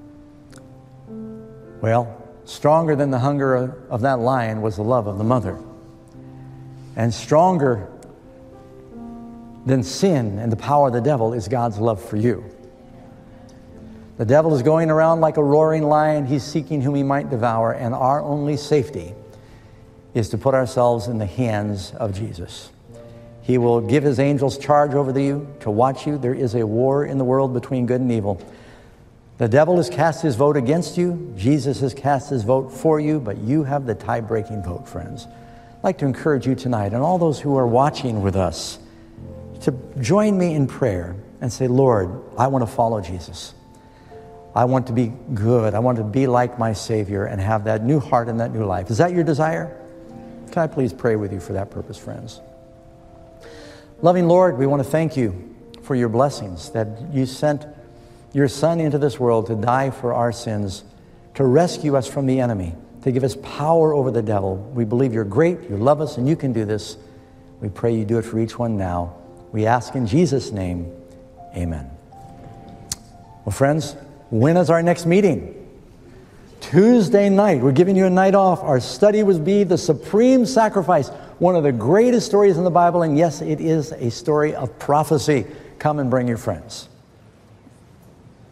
Well, stronger than the hunger of that lion was the love of the mother. And stronger than sin and the power of the devil is God's love for you. The devil is going around like a roaring lion. He's seeking whom he might devour, and our only safety is to put ourselves in the hands of Jesus. He will give His angels charge over you to watch you. There is a war in the world between good and evil. The devil has cast his vote against you. Jesus has cast his vote for you, but you have the tie-breaking vote, friends. I'd like to encourage you tonight, and all those who are watching with us, to join me in prayer and say, Lord, I want to follow Jesus. I want to be good. I want to be like my Savior and have that new heart and that new life. Is that your desire? Can I please pray with you for that purpose, friends? Loving Lord, we want to thank you for your blessings, that you sent your Son into this world to die for our sins, to rescue us from the enemy, to give us power over the devil. We believe you're great, you love us, and you can do this. We pray you do it for each one now. We ask in Jesus' name, amen. Well, friends, when is our next meeting? Tuesday night. We're giving you a night off. Our study would be the supreme sacrifice, one of the greatest stories in the Bible, and yes, it is a story of prophecy. Come and bring your friends.